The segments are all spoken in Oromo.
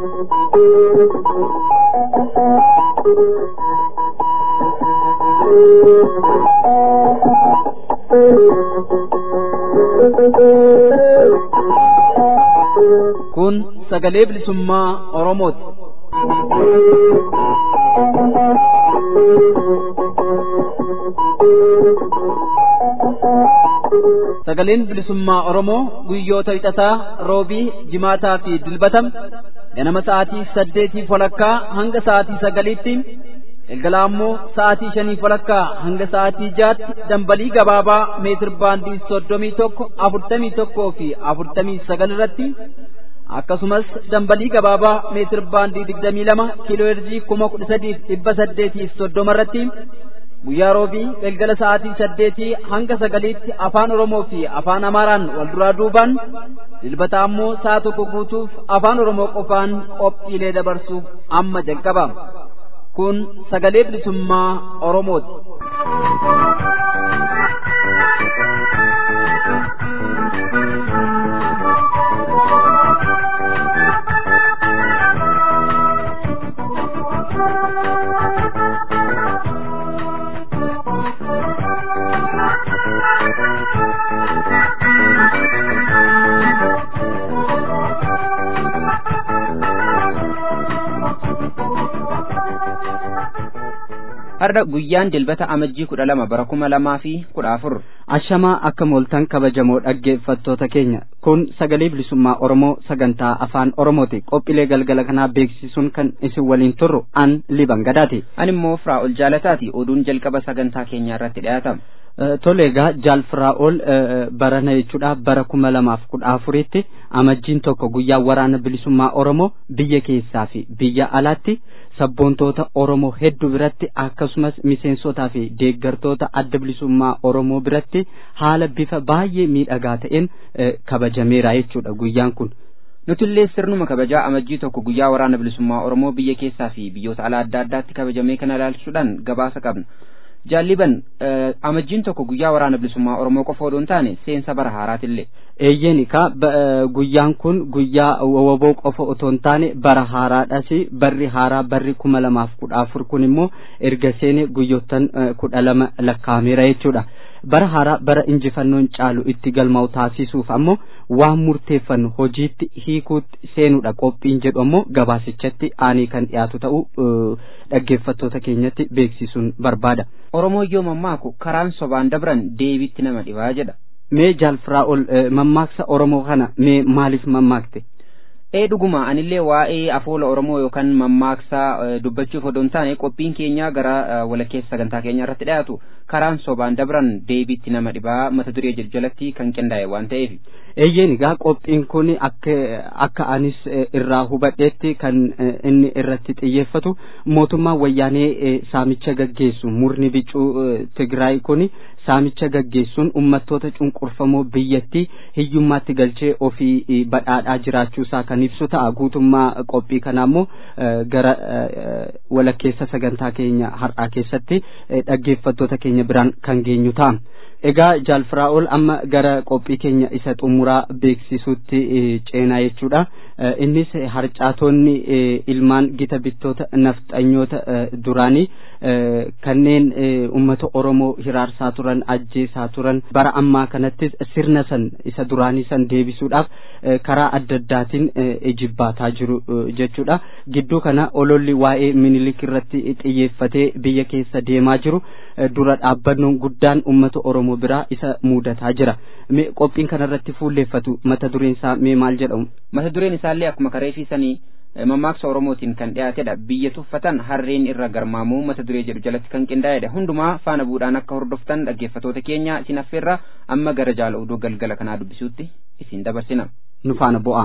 Kun sagalee bilisummaa Oromooti. Sagaleen bilisummaa Oromoo guyyoota wixataa, roobii, jimaataa fi dilbatam ganama sa'aatii 8:00 hanga sa'aatii 9:00tti, galgala ammoo sa'aatii 5:00 hanga sa'aatii 6:00tti dambalii gabaabaa meetir baandii 31, 41 fi 49 irratti, akkasumas dambalii gabaabaa meetir baandii 22 kiiloo hertzii 13830 irratti guyyaa roobii galgala sa'aatii 8 hanga 9tti afaan Oromoo fi afaan Amaaraan wal duraa duubaan, dilbata ammoo sa'a tokko guutuuf afaan Oromoo qofaan qophiilee dabarsuuf amma jalqaba. Kun sagalee bilisummaa Oromooti. Har'a guyyaan dilbata amajjii 12 bara 2014. Ashamaa akka mooltan kabajamoo dhaggeeffattoota keenya, kun sagalee bilisummaa Oromoo sagantaa afaan Oromooti. Qophiilee galgala kanaa beeksisuun kan isin waliin turru an Liban Gadaati. Ani immoo Firaa'ol Jaalataati. Oduun jalqaba sagantaa keenyaa irratti dhiyaatama. Tole egaa Jaal Firaa'ol barana jechuudha bara 2014tti amajjiin tokko guyyaa waraana bilisummaa Oromoo biyya keessaa fi biyya alaatti sabboontoota Oromoo hedduu biratti akkasumas miseensotaa fi deeggartoota adda bilisummaa Oromoo biratti haala bifa baay'ee miidhagaa ta'een kabajameera jechuudha guyyaan kun. Nutillee sirnuma kabajaa amajjii tokko guyyaa waraana bilisummaa Oromoo biyya keessaa fi biyyoota alaa adda addaatti kabajamee kana ilaalchisuudhaan gabaasa qabna. Jaalliban amajjiin tokko guyyaa waraana bilisummaa Oromoo qofa odoo hin taane seensa bara haaraatillee. Eeyyenika guyyaan kun guyyaa waboo qofa otoo hin taane bara haaraadhas. Barri haaraa barri 2014 kun immoo erga seene guyyoottan 12 lakkaa'ameera jechuudha. Bara haaraa bara injifannoon caalu itti galmaa'u taasisuuf ammoo waan murteeffannu hojiitti hiikuutti seenuudha qophiin jedhu ammoo gabaasichatti aanee kan dhiyaatu ta'uu dhaggeeffattoota keenyatti beeksisuun barbaada. Oromoo yoo mammaaku karaan sobaan dabran deebiitti nama dhibaa jedha. Mee Jaal Firaa'ol mammaaksa Oromoo kana mee maaliif mammaakte? Dhuguma anillee waa'ee afoola Oromoo yookaan mammaaksaa dubbachuuf odoo hin taane qophiin keenya gara walakkeessa sagantaa keenya irratti dhiyaatu karaan sobaan dabran deebiitti nama dhibaa mata duree jalatti kan qindaa'e waan ta'eef. Eeyyeen egaa qophiin kun akka anis irraa hubadheetti kan inni irratti xiyyeeffatu mootummaan wayyaanee saamicha gaggeessu murni bicuu Tigraay kun saamicha gaggeessuun ummattoota cunqurfamoo biyyattii hiyyummaatti galchee ofii badhaadhaa jiraachuusaa kan ibsu ta'a. Guutummaa qophii kanaa immoo gara walakkeessa sagantaa keenya har'aa keessatti dhaggeeffattoota keenya biraan kan geenyu ta'a. Egaa Jaal Firaa'ol amma gara qophii keenya isa xumuraa beeksisuutti ceenaa jechuudha. Innis harcaatonni ilmaan gita bittoota nafxanyoota duraanii kanneen ummata Oromoo hiraarsaa turan, ajjeesaa turan, bara ammaa kanattis sirna san isa duraanii san deebisuudhaaf karaa adda addaatiin ejibbaataa jiru jechuudha. Gidduu kana ololli waa'ee Minilik irratti xiyyeeffatee biyya keessa deemaa jiru dura dhaabbannoon guddaan ummata Oromoo biraa isa mudataa jira. Qophiin kanarratti fuulleeffatu mata dureen isaa mee maal jedhamu? Mata dureen isaallee akkuma kareefisanii mammaaksa Oromootiin kan dhiyaatedha. Biyya tuffatan harreen irra garmaamuu mata duree jedhu jalatti kan qindaa'edha. Hundumaa faana buudhaan akka hordoftan dhaggeeffattoota keenya isin affeerra amma gara jaala oduu galgala kanaa dubbisuutti isin dabarsina. Nu faana bu'aa.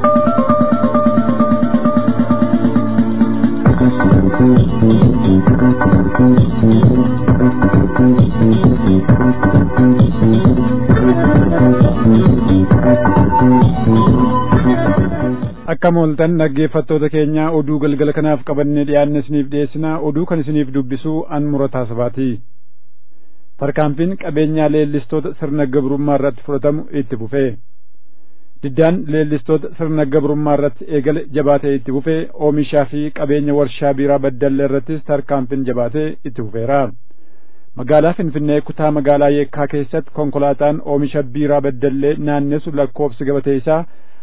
Akka mooltan dhaggeeffattoota keenya oduu galgala kanaaf qabannee dhiyaanne isiniif dhiyeessina. Oduu kan isiniif dubbisu an Murataa Sabaati. Tarkaanfiin qabeenyaa leellistoota sirna gabrummaa irratti fudhatamu itti fufee. diddaan leellistoota sirna gabrummaa irratti eegale jabaatee itti fufee oomishaa fi qabeenya warshaa biiraa Baddallee irrattis tarkaanfiin jabaatee itti fufeera. Magaalaa Finfinnee kutaa magaalaa Yeekkaa keessatti konkolaataan oomisha biiraa Baddallee naannessu lakkoofsi gabatee isaa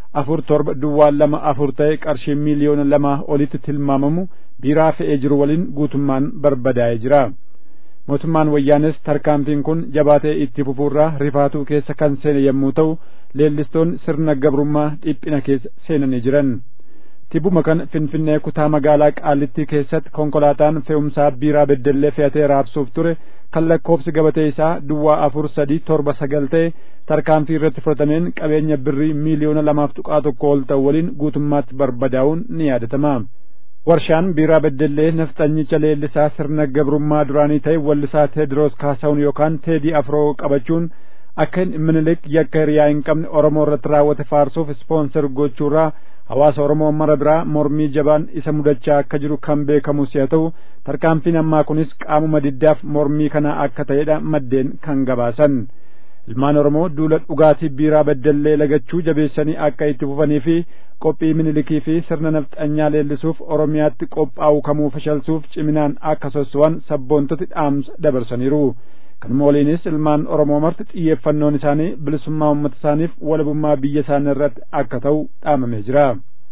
4724 ta'e qarshii miliyoona 2 olitti tilmaamamu biiraa fe'ee jiru waliin guutummaan barbadaa'ee jira. Mootummaan wayyaanes tarkaanfiin kun jabaatee itti fufuurraa rifaatuu keessa kan seene yommuu ta'u leellistoonni sirna gabrummaa dhiphina keessa seenanii jiran. Tibbuma kana Finfinnee kutaa magaalaa Qaallittii keessatti konkolaataan fe'umsaa biiraa Baddallee fe'atee raabsuuf ture kan lakkoofsi gabatee isaa duwwaa 4379 ta'e tarkaanfii irratti fudhatameen qabeenya birrii miliyoona 2.1 ol ta'u waliin guutummaatti barbadaa'uun ni yaadatama. Warshaan biiraa Baddallee nafxanyicha leellisaa sirna gabrummaa duraanii ta'e wallisaa Teediroos Kaasaawun yookaan Teedii Afroo qabachuun akka Minilik yakka hiriyaa hin qabne Oromoo irratti raawwate faarsuuf ispoonser gochuurraa hawaasa Oromoo mara biraa mormii jabaan isa mudachaa akka jiru kan beekamus yaa ta'u tarkaanfiin ammaa kunis qaamuma diddaaf mormii kana akka ta'edha maddeen kan gabaasan. Ilmaan Oromoo duula dhugaatii biiraa Baddallee lagachuu jabeessanii akka itti fufanii fi qophii Minilikii fi sirna nafxanyaa leellisuuf Oromiyaatti qophaa'u kamuu fashalsuuf ciminaan akka sosso'an sabboontoti dhaamsa dabarsaniiru. Kanuma waliinis ilmaan Oromoo marti xiyyeeffannoon isaanii bilisummaa uummata isaaniif walabummaa biyya isaanii irratti akka ta'u dhaamamee jira.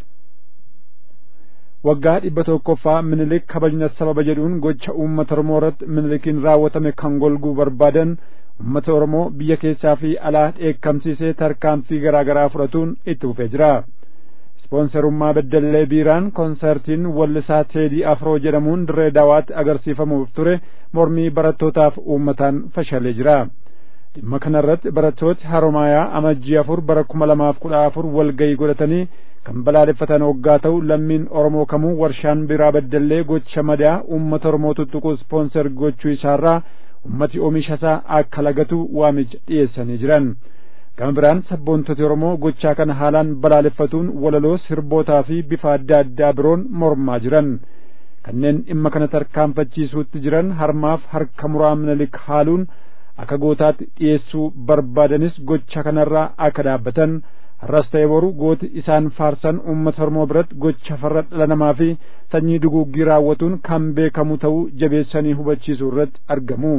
Waggaa 100ffaa Minilik kabajna sababa jedhuun gocha uummata Oromoo irratti Minilikiin raawwatame kan golguu barbaadan uummata Oromoo biyya keessaa fi alaa dheekkamsiisee tarkaanfii garaa garaa fudhatuun itti fufee jira. Ispoonserummaa Baddallee biiraan konsertiin wallisaa Teedii Afroo jedhamuun Dirree Dawaatti agarsiifamuuf ture mormii barattootaaf uummataan fashalee jira. Dhimma kanarratti barattooti Haromaayaa amajjii 4 bara 2014 walgayii godhatanii kan balaaleffatan hoggaa ta'u lammiin Oromoo kamuu warshaan biiraa Baddallee gocha madaa uummata Oromoo tuttuquu ispoonser gochuu isaarraa ummati oomisha isaa akka lagatu waamicha dhiyeessanii jiran. Gama biraan sabboontoti Oromoo gochaa kana haalaan balaaleffatuun walaloo sirbootaa fi bifa adda addaa biroon mormaa jiran. Kanneen dhimma kana tarkaanfachiisuutti jiran harmaaf harka muraa Minilik haaluun akka gootaatti dhiyeessuu barbaadanis gocha kanarraa akka dhaabbatan har'as ta'e boru gooti isaan faarsan uummata Oromoo biratti gocha farra dhala namaa fi sanyii duguuggii raawwatuun kan beekamu ta'uu jabeessanii hubachiisuu irratti argamu.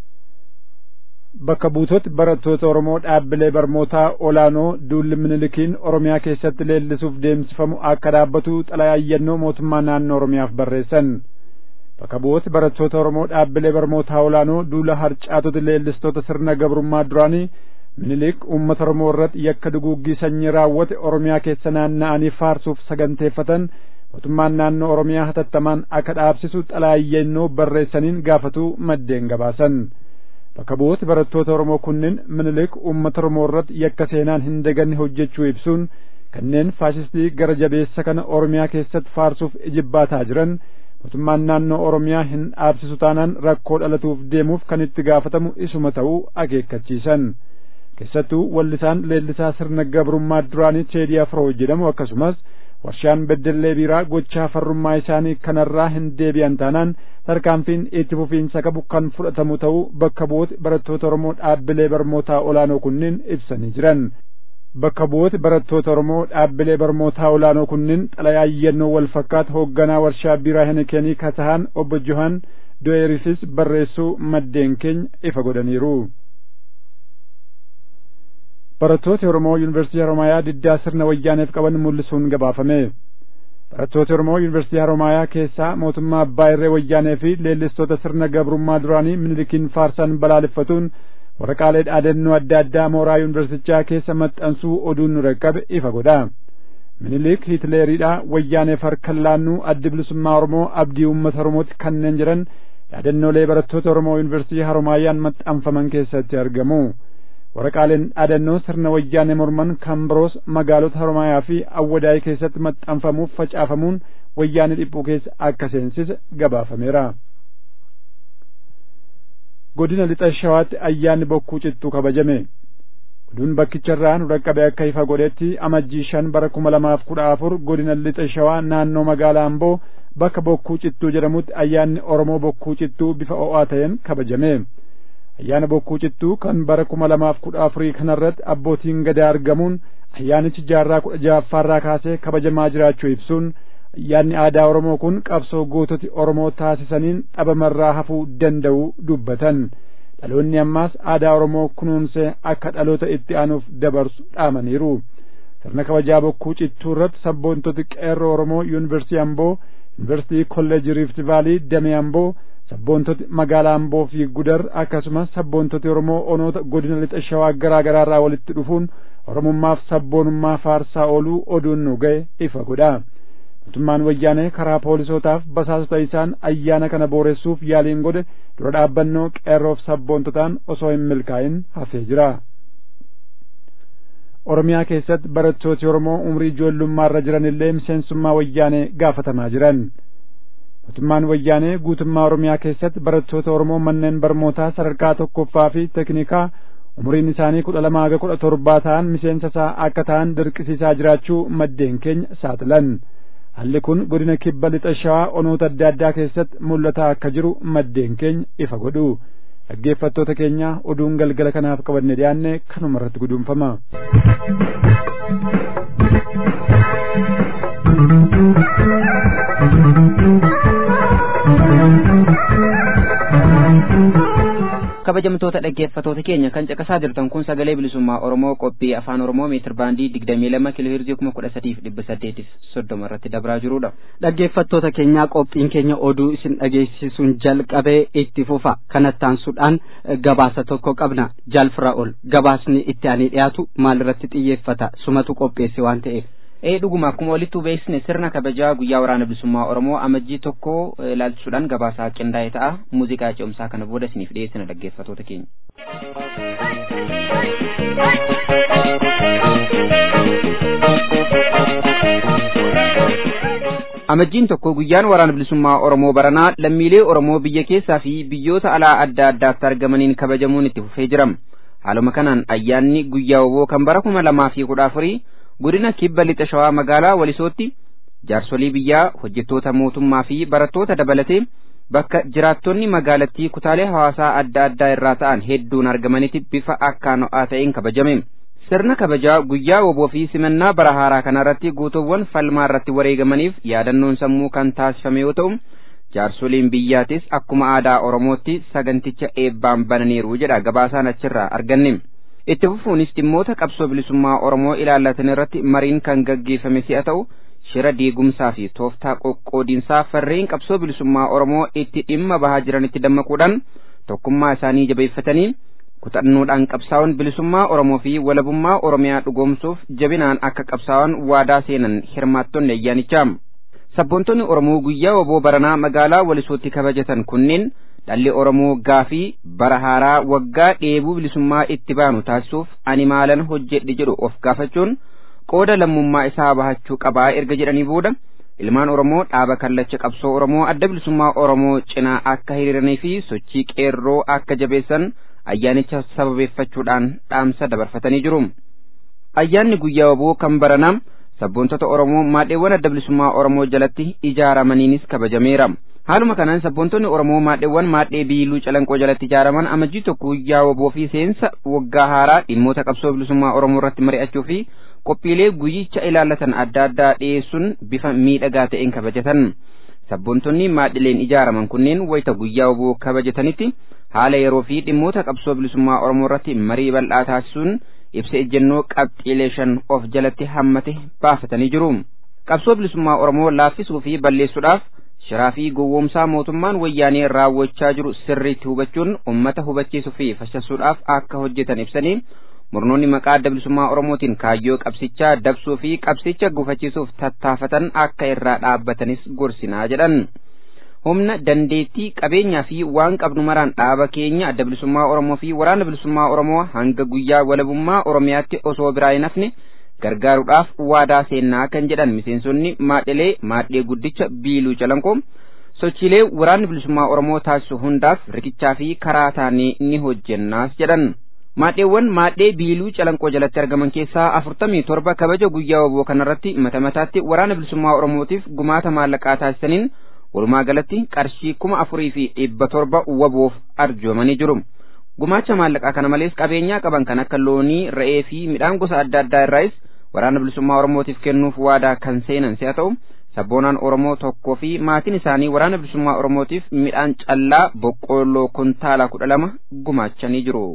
Bakka buutoti barattoota Oromoo dhaabbilee barnootaa olaanoo duulli Minilikiin Oromiyaa keessatti leellisuuf deemsifamu akka dhaabbatu xalayaa mootummaa naannoo Oromiyaaf barreessan. Bakka bu'ooti barattoota Oromoo dhaabbilee barnootaa olaanoo duula harcaatoti leellistoota sirna gabrummaa duraanii Minilik uummata Oromoo irratti yakka duguuggii sanyii raawwate Oromiyaa keessa naanna'anii faarsuuf saganteeffatan mootummaan naannoo Oromiyaa hatattamaan akka dhaabsisu xalayaa barreessaniin gaafatu maddeen gabaasan. Bakka bu'ooti barattoota Oromoo kunneen Minilik uummata Oromoo irratti yakka seenaan hin daganne hojjechuu ibsuun kanneen faashistii gara jabeessa kana Oromiyaa keessatti faarsuuf ijibbaataa jiran mootummaan naannoo Oromiyaa hin dhaabsisu taanaan rakkoo dhalatuuf deemuuf kan itti gaafatamu isuma ta'uu akeekkachiisan. Keessattuu wallisaan leellisaa sirna gabrummaa duraanii Teedii Afroo jedhamu akkasumas warshaan Baddallee biiraa gochaa farrummaa isaanii kanarraa hin deebi'an taanaan tarkaanfiin itti fufiinsa qabu kan fudhatamu ta'uu bakka bu'ooti barattoota Oromoo dhaabbilee barnootaa olaanoo kunneen ibsanii jiran. Bakka bu'ooti barattoota Oromoo dhaabbilee barnootaa olaanoo kunneen xalayaa wal fakkaatu hoogganaa warshaa biiraa Henekenii Katahan obbo Johan Doyerifis barreessuu maddeen keenya ifa godhaniiru. Barattoota Oromoo Yuunivarsiitii Haromaayaa diddaa sirna wayyaaneef qaban mul'isuun gabaafame. Barattoota Oromoo Yuunivarsiitii Haromaayaa keessaa mootummaa Abbaa Irree wayyaanee fi leellistoota sirna gabrummaa duraanii Minilikiin faarsan balaaleffatuun waraqaalee dhaadannoo adda addaa mooraa yuunivarsiitichaa keessa maxxansuu oduun nu dhaqqabe ifa godha. Minilik Hitleeriidha wayyaaneef harkan laannuu addi bilisummaa Oromoo abdii uummata Oromooti kanneen jiran dhaadannoolee barattoota Oromoo Yuunivarsiitii Haromaayaan maxxanfaman keessatti argamu. Waraqaaleen dhaadannoo sirna wayyaanee morman kan biroos magaalota Haromaayaa fi Awwadaay keessatti maxxanfamuuf facaafamuun wayyaanee dhiphuu keessa akka seensise gabaafameera. Godina Lixa Shawaatti ayyaanni bokkuu cittuu kabajame. Oduun bakkicharraa nu dhaqqabe akka ifa godhetti amajjii 5 bara 2014 godina Lixa Shawaa naannoo magaalaa Amboo bakka bokkuu cittuu jedhamutti ayyaanni Oromoo bokkuu cittuu bifa ho'aa ta'een kabajame. ayyaana bokkuu cittuu kan bara 2014 kanarratti abbootiin gadaa argamuun ayyaanichi jaarraa 16ffaarraa kaasee kabajamaa jiraachuu ibsuun ayyaanni aadaa Oromoo kun qabsoo goototi Oromoo taasisaniin dhabamarraa hafuu danda'u dubbatan. Dhaloonni ammaas aadaa Oromoo kunuunsee akka dhaloota itti aanuuf dabarsu dhaamaniiru. Sirna kabajaa bokkuu cittuu irratti sabboontoti qeerroo Oromoo Yuunivarsiitii Amboo, Yuunivarsiitii Kolleejii Riifti Vaalii Damee Amboo, sabboontoti magaalaa Amboo fi Gudar akkasumas sabboontoti Oromoo onoota godina lixa shawaa garaa garaarraa walitti dhufuun Oromummaaf sabboonummaa faarsaa ooluu oduun nu ga'e ifa godha. Mootummaan wayyaanee karaa poolisootaaf basaasota isaan ayyaana kana booressuuf yaaliin godhe dura dhaabbannoo qeerroof sabboontotaan osoo hin milkaa'in hafee jira. Oromiyaa keessatti barattooti Oromoo umrii ijoollummaarra jiran illee miseensummaa wayyaanee gaafatamaa jiran. Mootummaan wayyaanee guutummaa Oromiyaa keessatti barattoota Oromoo manneen barnootaa sadarkaa tokkoffaa fi teknikaa umriin isaanii 12 hanga 17 ta'an miseensa isaa akka ta'an dirqisiisaa jiraachuu maddeen keenya saaxilan. Haalli kun godina kibba lixa shawaa onoota adda addaa keessatti mul'ataa akka jiru maddeen keenya ifa godhu. Dhaggeeffattoota keenya oduun galgala kanaaf qabanne dhiyaanne kanuma irratti guduunfama. kabajamtoota dhaggeeffatoota keenya kan caqasaa jirtan kun sagalee bilisummaa Oromoo qophii afaan Oromoo meetir baandii 22 kiloheerzii 13830 irratti dabraa jirudha. Dhaggeeffattoota keenya qophiin keenya oduu isin dhageessisuun jalqabee itti fufa. Kanattaansuudhaan gabaasa tokko qabna. Jalfiraa'ol gabaasni itti aanee dhiyaatu maalirratti xiyyeeffata? Sumatu qopheesse waan ta'eef. Dhuguma akkuma walitti beeksisne sirna kabajaa guyyaa waraana bilisummaa Oromoo amajjii tokko ilaalchisuudhaan gabaasaa qindaa'e ta'a. Muuziqaa ce'umsaa kana booda isiniif dhiyeessina dhaggeeffatoota keenya. Amajjiin tokko guyyaan waraana bilisummaa Oromoo baranaa lammiilee Oromoo biyya keessaa fi biyyoota alaa adda addaatti argamaniin kabajamuun itti fufee jira. Haaluma kanaan ayyaanni guyyaa woboo kan bara 2014 godina kibba lixa shawaa magaalaa Walisootti jaarsolii biyyaa, hojjettoota mootummaa fi barattoota dabalatee bakka jiraattonni magaalattii kutaalee hawaasaa adda addaa irraa ta'an hedduun argamanitti bifa akkaan ho'aa ta'een kabajame. Sirna kabajaa guyyaa woboo fi simannaa bara haaraa kanarratti guutuuwwan falmaa irratti wareegamaniif yaadannoon sammuu kan taasifame yoo ta'u, jaarsoliin biyyaatis akkuma aadaa Oromootti saganticha eebbaan bananiiru jedha gabaasaan achirraa arganne. Itti fufuunis dhimmoota qabsoo bilisummaa Oromoo ilaallatan irratti mariin kan gaggeeffame si'a ta'u, shira diigumsaa fi tooftaa qoqqoodiinsaa farreen qabsoo bilisummaa Oromoo itti dhimma bahaa jiranitti dammaquudhaan tokkummaa isaanii jabeeffatanii kutannoodhaan qabsaa'uun bilisummaa Oromoo fi walabummaa Oromiyaa dhugoomsuuf jabinaan akka qabsaa'an waadaa seenan hirmaattonni ayyaanichaa. Sabboontonni Oromoo guyyaa woboo baranaa magaalaa Walisootti kabajatan kunneen dhalli Oromoo gaafii bara haaraa waggaa dheebuu bilisummaa itti baanu taasisuuf ani maalan hojjedhe jedhu of gaafachuun qooda lammummaa isaa bahachuu qabaa erga jedhanii booda ilmaan Oromoo dhaaba kallacha qabsoo Oromoo adda bilisummaa Oromoo cinaa akka hiriiranii fi sochii qeerroo akka jabeessan ayyaanicha sababeeffachuudhaan dhaamsa dabarfatanii jiru. Ayyaanni guyyaa woboo kan baranaa sabboontota Oromoo maadheewwan adda bilisummaa Oromoo jalatti ijaaramaniinis kabajameera. Haaluma kanaan sabboontonni Oromoo maadheewwan maadhee biiluu calanqoo jalatti ijaaraman amajjii tokko guyyaa woboo fi seensa waggaa haaraa dhimmoota qabsoo bilisummaa Oromoo irratti mari'achuu fi qophiilee guyyicha ilaallatan adda addaa dhiyeessuun bifa miidhagaa ta'een kabajatan. Sabboontonni maadhileen ijaaraman kunneen wayita guyyaa woboo kabajatanitti haala yeroo fi dhimmoota qabsoo bilisummaa Oromoo irratti marii bal'aa taasisuun ibsa ejjennoo qabxiilee 5 of jalatti hammate baafatanii jiru. Qabsoo bilisummaa Oromoo laaffisuu fi balleessuudhaaf shiraa fi gowwoomsaa mootummaan wayyaanee raawwachaa jiru sirriitti hubachuun ummata hubachiisuu fi fashasuudhaaf akka hojjetan ibsanii murnoonni maqaa adda bilisummaa Oromootiin kaayyoo qabsichaa dabsuu fi qabsicha gufachiisuuf tattaafatan akka irraa dhaabbatanis gorsinaa jedhan. Humna dandeettii qabeenyaa fi waan qabnu maraan dhaaba keenya adda bilisummaa Oromoo fi waraana bilisummaa Oromoo hanga guyyaa walabummaa Oromiyaatti osoo biraa hin hafne gargaaruudhaaf waadaa seennaa kan jedhan miseensonni maadhee guddicha biiluu calanqoo sochiilee waraanni bilisummaa Oromoo taasisu hundaaf rikichaa fi karaa taanee ni hojjennaas jedhan. Maadheewwan maadhee biiluu calanqoo jalatti argaman keessaa 47 kabaja guyyaa woboo kanarratti mata mataatti waraana bilisummaa Oromootiif gumaata maallaqaa taasisaniin walumaa galatti qarshii 4,700 woboof arjoomanii jiru. Gumaacha maallaqaa kana malees qabeenyaa qaban kan akka loonii, re'ee fi midhaan gosa adda addaa irraas waraana bilisummaa Oromootiif kennuuf waadaa kan seenan si'a ta'u sabboonaan Oromoo tokkoo fi maatiin isaanii waraana bilisummaa Oromootiif midhaan callaa boqqoolloo kuntaala 12 gumaachanii jiru.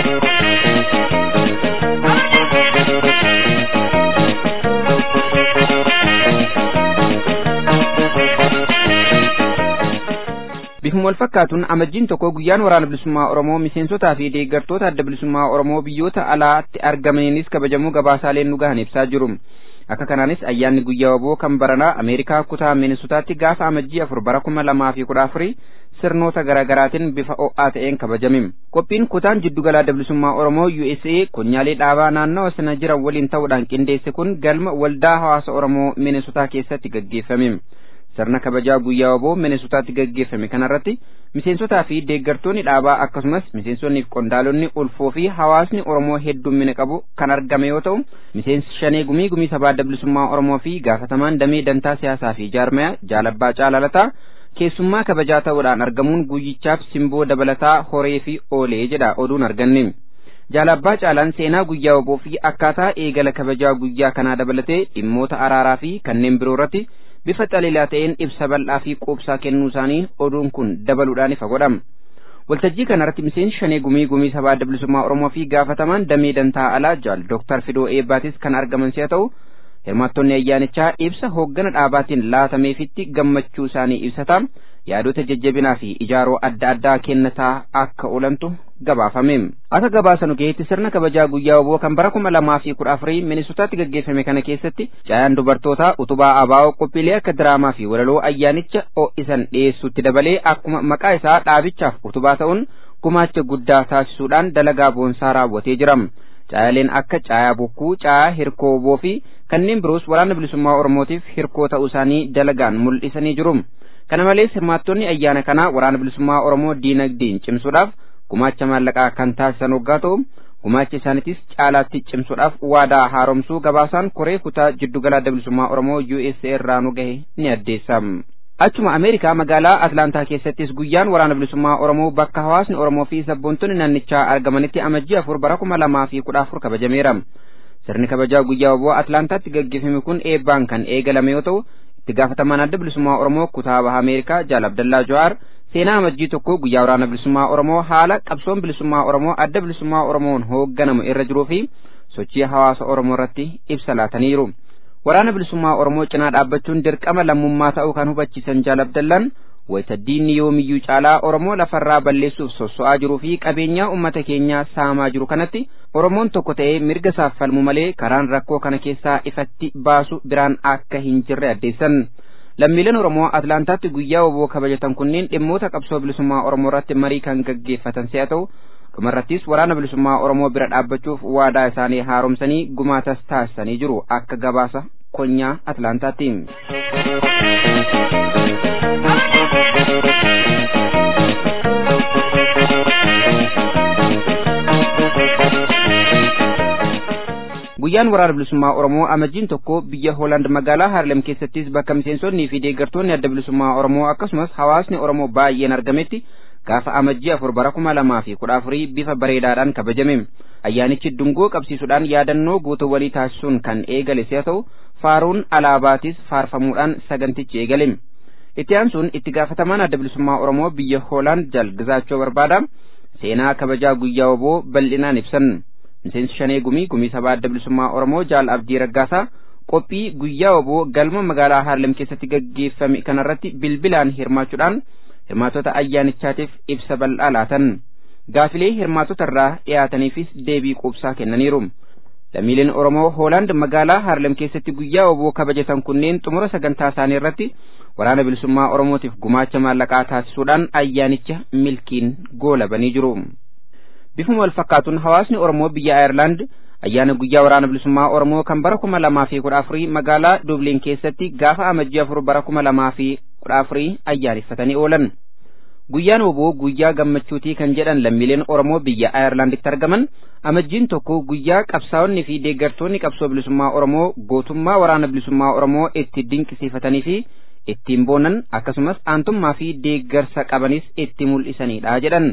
Bifuma wal fakkaatuun amajjiin tokko guyyaan waraana bilisummaa Oromoo miseensotaa fi deeggartoota adda bilisummaa Oromoo biyyoota alaatti argamaniinis kabajamuu gabaasaaleen nu gahan ibsaa jiru. Akka kanaanis ayyaanni guyyaa waboo kan baranaa Ameerikaa kutaa Miinisotaatti gaafa amajjii 4 bara 2014 sirnoota garaagaraatiin bifa ho'aa ta'een kabajame. Qophiin kutaan jiddugala adda bilisummaa Oromoo USA konyaalee dhaabaa naannawa sana jiran waliin ta'uudhaan qindeesse kun galma waldaa hawaasa Oromoo Miinisotaa keessatti gaggeeffame. Sirna kabajaa guyyaa waboo Miinisotaatti gaggeeffame kanarratti miseensotaa fi deeggartoonni dhaabaa akkasumas miseensonni fi qondaalonni ulfoo fi hawaasni Oromoo heddummina qabu kan argame yoo ta'u miseensi shanee gumii sabaa adda bilisummaa Oromoo fi gaafatamaan damee dantaa siyaasaa fi jaarmaya Jaalabbaa Caalalataa keessummaa kabajaa ta'uudhaan argamuun guyyichaaf simboo dabalataa horee fi oolee jedha oduun arganne. Jaalabbaa Caalaan seenaa guyyaa waboo fi akkaataa eegala kabajaa guyyaa kanaa dabalatee dhimmoota araaraa fi kanneen biroo irratti bifa xaliilaa ta'een ibsa bal'aa fi quubsaa kennuu isaanii oduun kun dabaluudhaan ifa godhama. Waltajjii kanarratti miseensi shanee gumii sabaa adda bilisummaa Oromoo fi gaafatamaan damee dantaa alaa Jaal Dr. Fidoo Eebbaatis kan argaman si'a ta'u hirmaattonni ayyaanichaa ibsa hooggana dhaabaatiin laatameefitti gammachuu isaanii ibsataa yaadota jajjabinaa fi ijaaroo adda addaa kennataa akka oolantu gabaafame. Akka gabaasanu gaheetti sirna kabajaa guyyaa waboo kan bara 2014 Miinisotaatti gaggeeffame kana keessatti caayaan dubartootaa utubaa abaa'oo qophiilee akka diraamaa fi walaloo ayyaanicha ho'isan dhiyeessuutti dabalee akkuma maqaa isaa dhaabichaaf utubaa ta'uun gumaacha guddaa taasisuudhaan dalagaa boonsaa raawwatee jira. Caayaleen akka caayaa bokkuu, caayaa hirkoo waboo fi kanneen biroos waraana bilisummaa Oromootiif hirkoo ta'uu isaanii dalagaan mul'isanii jiru. Kana malees hirmaattonni ayyaana kanaa waraana bilisummaa Oromoo diinagdeen cimsuudhaaf gumaacha maallaqaa kan taasisan waggaa ta'u gumaacha isaaniitis caalaatti cimsuudhaaf waadaa haaromsuu gabaasaan koree kutaa jiddugala adda bilisummaa Oromoo USA irraa nu gahe ni addeessa. Achuma Ameerikaa magaalaa Atlaantaa keessattis guyyaan waraana bilisummaa Oromoo bakka hawaasni Oromoo fi sabboontonni naannichaa argamanitti amajjii 4 bara 2014 kabajameera. Sirni kabajaa guyyaa waboo Atlaantaatti gaggeeffame kun eebbaan kan eegalame yoo ta'u itti gaafatamaan adda bilisummaa Oromoo kutaa baha Ameerikaa Jaal Abdallaa Jawaar seenaa amajjii tokko guyyaa waraana bilisummaa Oromoo haala qabsoon bilisummaa Oromoo adda bilisummaa Oromoon hoogganamu irra jiruu fi sochii hawaasa Oromoo irratti ibsa laataniiru. Waraana bilisummaa Oromoo cinaa dhaabbachuun dirqama lammummaa ta'uu kan hubachiisan Jaal Abdallaan wayita diinni yoomiyyuu caalaa Oromoo lafarraa balleessuuf sosso'aa jiruu fi qabeenyaa uummata keenyaa saamaa jiru kanatti Oromoon tokko ta'ee mirga isaaf falmu malee karaan rakkoo kana keessaa ifatti baasu biraan akka hin jirre addeessan. Lammiileen Oromoo Atlaantaatti guyyaa waboo kabajatan kunneen dhimmoota qabsoo bilisummaa Oromoo irratti marii kan gaggeeffatan si'a ta'u dhumarrattis waraana bilisummaa Oromoo bira dhaabbachuuf waadaa isaanii haaromsanii gumaatas taasisanii jiru akka gabaasa konyaa Atlaantaatti. Guyyaan waraana bilisummaa Oromoo amajjiin tokko biyya Hoolaand magaalaa Haarlem keessattis bakka miseensonnii fi deeggartoonni adda bilisummaa Oromoo akkasumas hawaasni Oromoo baay'een argametti gaafa amajjii 4 bara 2014 bifa bareedaadhaan kabajame. Ayyaanichi dungoo qabsiisuudhaan yaadannoo guutuwwanii taasisuun kan eegale si'a ta'u faaruun alaabaatis faarfamuudhaan sagantichi eegale. Itti aansuun itti gaafatamaan adda bilisummaa Oromoo biyya Hoolaand Jaal Gizaachoo Barbaada seenaa kabajaa guyyaa waboo bal'inaan ibsan. Miseensi shanee gumii sabaa adda bilisummaa Oromoo Jaal Abdii Raggaasaa qophii guyyaa waboo galma magaalaa Haarlem keessatti gaggeeffame kanarratti bilbilaan hirmaachuudhaan hirmaatota ayyaanichaatiif ibsa bal'aa laatan. Gaafilee hirmaatota irraa dhiyaataniifis deebii quubsaa kennaniiru. Lammiileen Oromoo Hoolaand magaalaa Haarlem keessatti guyyaa waboo kabajatan kunneen xumura sagantaa isaanii irratti waraana bilisummaa Oromootiif gumaacha maallaqaa taasisuudhaan ayyaanicha milkiin goolabanii jiru. Bifuma wal fakkaatuun hawaasni Oromoo biyya Ayerlaand ayyaana guyyaa waraana bilisummaa Oromoo kan bara 2014 magaalaa Dublin keessatti gaafa amajjii 4 bara 2014 ayyaaneffatanii oolan. Guyyaan waboo guyyaa gammachuutii kan jedhan lammiileen Oromoo biyya Ayerlaanditti argaman amajjiin tokko guyyaa qabsaa'onni fi deeggartoonni qabsoo bilisummaa Oromoo gootummaa waraana bilisummaa Oromoo itti dinqisiifatanii fi ittiin boonan akkasumas aantummaa fi deeggarsa qabanis itti mul'isanidha jedhan.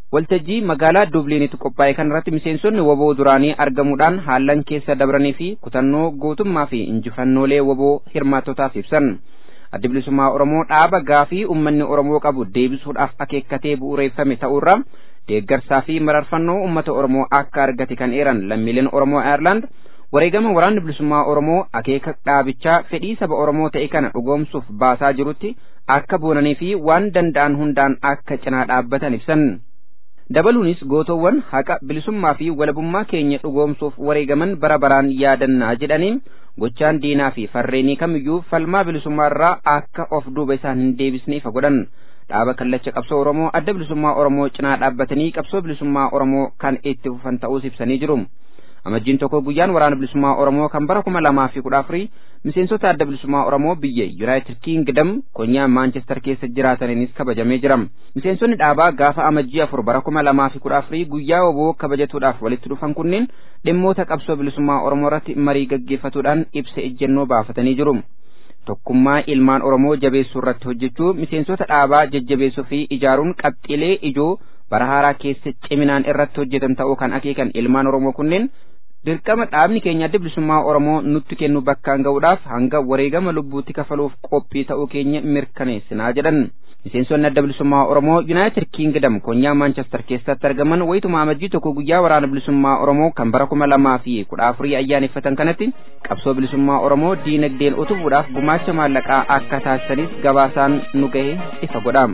waltajjii magaalaa Dubliinitti qophaa'e kanarratti miseensonni woboo duraanii argamuudhaan haallan keessa dabranii fi kutannoo gootummaa fi injifannoolee woboo hirmaattotaaf ibsan. Adda Bilisummaa Oromoo dhaaba gaafii uummanni Oromoo qabu deebisuudhaaf akeekkatee bu'uureeffame ta'uurra deeggarsaa fi mararfannoo uummata Oromoo akka argate kan eeran lammiileen Oromoo Ayerlaand wareegama waraanni bilisummaa Oromoo akeeka dhaabichaa fedhii saba Oromoo ta'e kana dhugoomsuuf baasaa jirutti akka boonanii fi waan danda'an hundaan akka cinaa dhaabbatan ibsan. Dabaluunis gootowwan haqa bilisummaa fi walabummaa keenya dhugoomsuuf wareegaman bara baraan yaadannaa jedhaniin gochaan diinaa fi farreenii kamiyyuu falmaa bilisummaarraa akka of duuba isaan hin deebisneef godhan. Dhaaba kallacha qabsoo Oromoo adda bilisummaa Oromoo cinaa dhaabbatanii qabsoo bilisummaa Oromoo kan itti fufan ta'uus ibsanii jiru. Amajjiin tokko guyyaan waraana bilisummaa Oromoo kan bara 2014 miseensota adda bilisummaa Oromoo biyya United Kingdom konyaa Manchester keessa jiraataniinis kabajamee jira. Miseensonni dhaabaa gaafa amajjii 4 bara 2014 guyyaa woboo kabajatuudhaaf walitti dhufan kunneen dhimmoota qabsoo bilisummaa Oromoo irratti marii gaggeeffatuudhaan ibsa ejjennoo baafatanii jiru. Tokkummaa ilmaan Oromoo jabeessuu irratti hojjechuu miseensota dhaabaa jajjabeessuu fi ijaaruun qabxiilee ijoo bara haaraa keessa ciminaan irratti hojjetan ta'uu kan akeekan ilmaan Oromoo kunneen dirqama dhaabni keenya adda bilisummaa Oromoo nutti kennu bakkaan ga'uudhaaf hanga wareegama lubbuutti kafaluuf qophii ta'uu keenya mirkaneessinaa jedhan. Miseensonni adda bilisummaa Oromoo United Kingdom konyaa Manchester keessatti argaman wayituma amajjii tokko guyyaa waraana bilisummaa Oromoo kan bara 2014 ayyaaneffatan kanatti qabsoo bilisummaa Oromoo diinagdeen utubuudhaaf gumaacha maallaqaa akka taasisanis gabaasaan nu gahe ifa godham.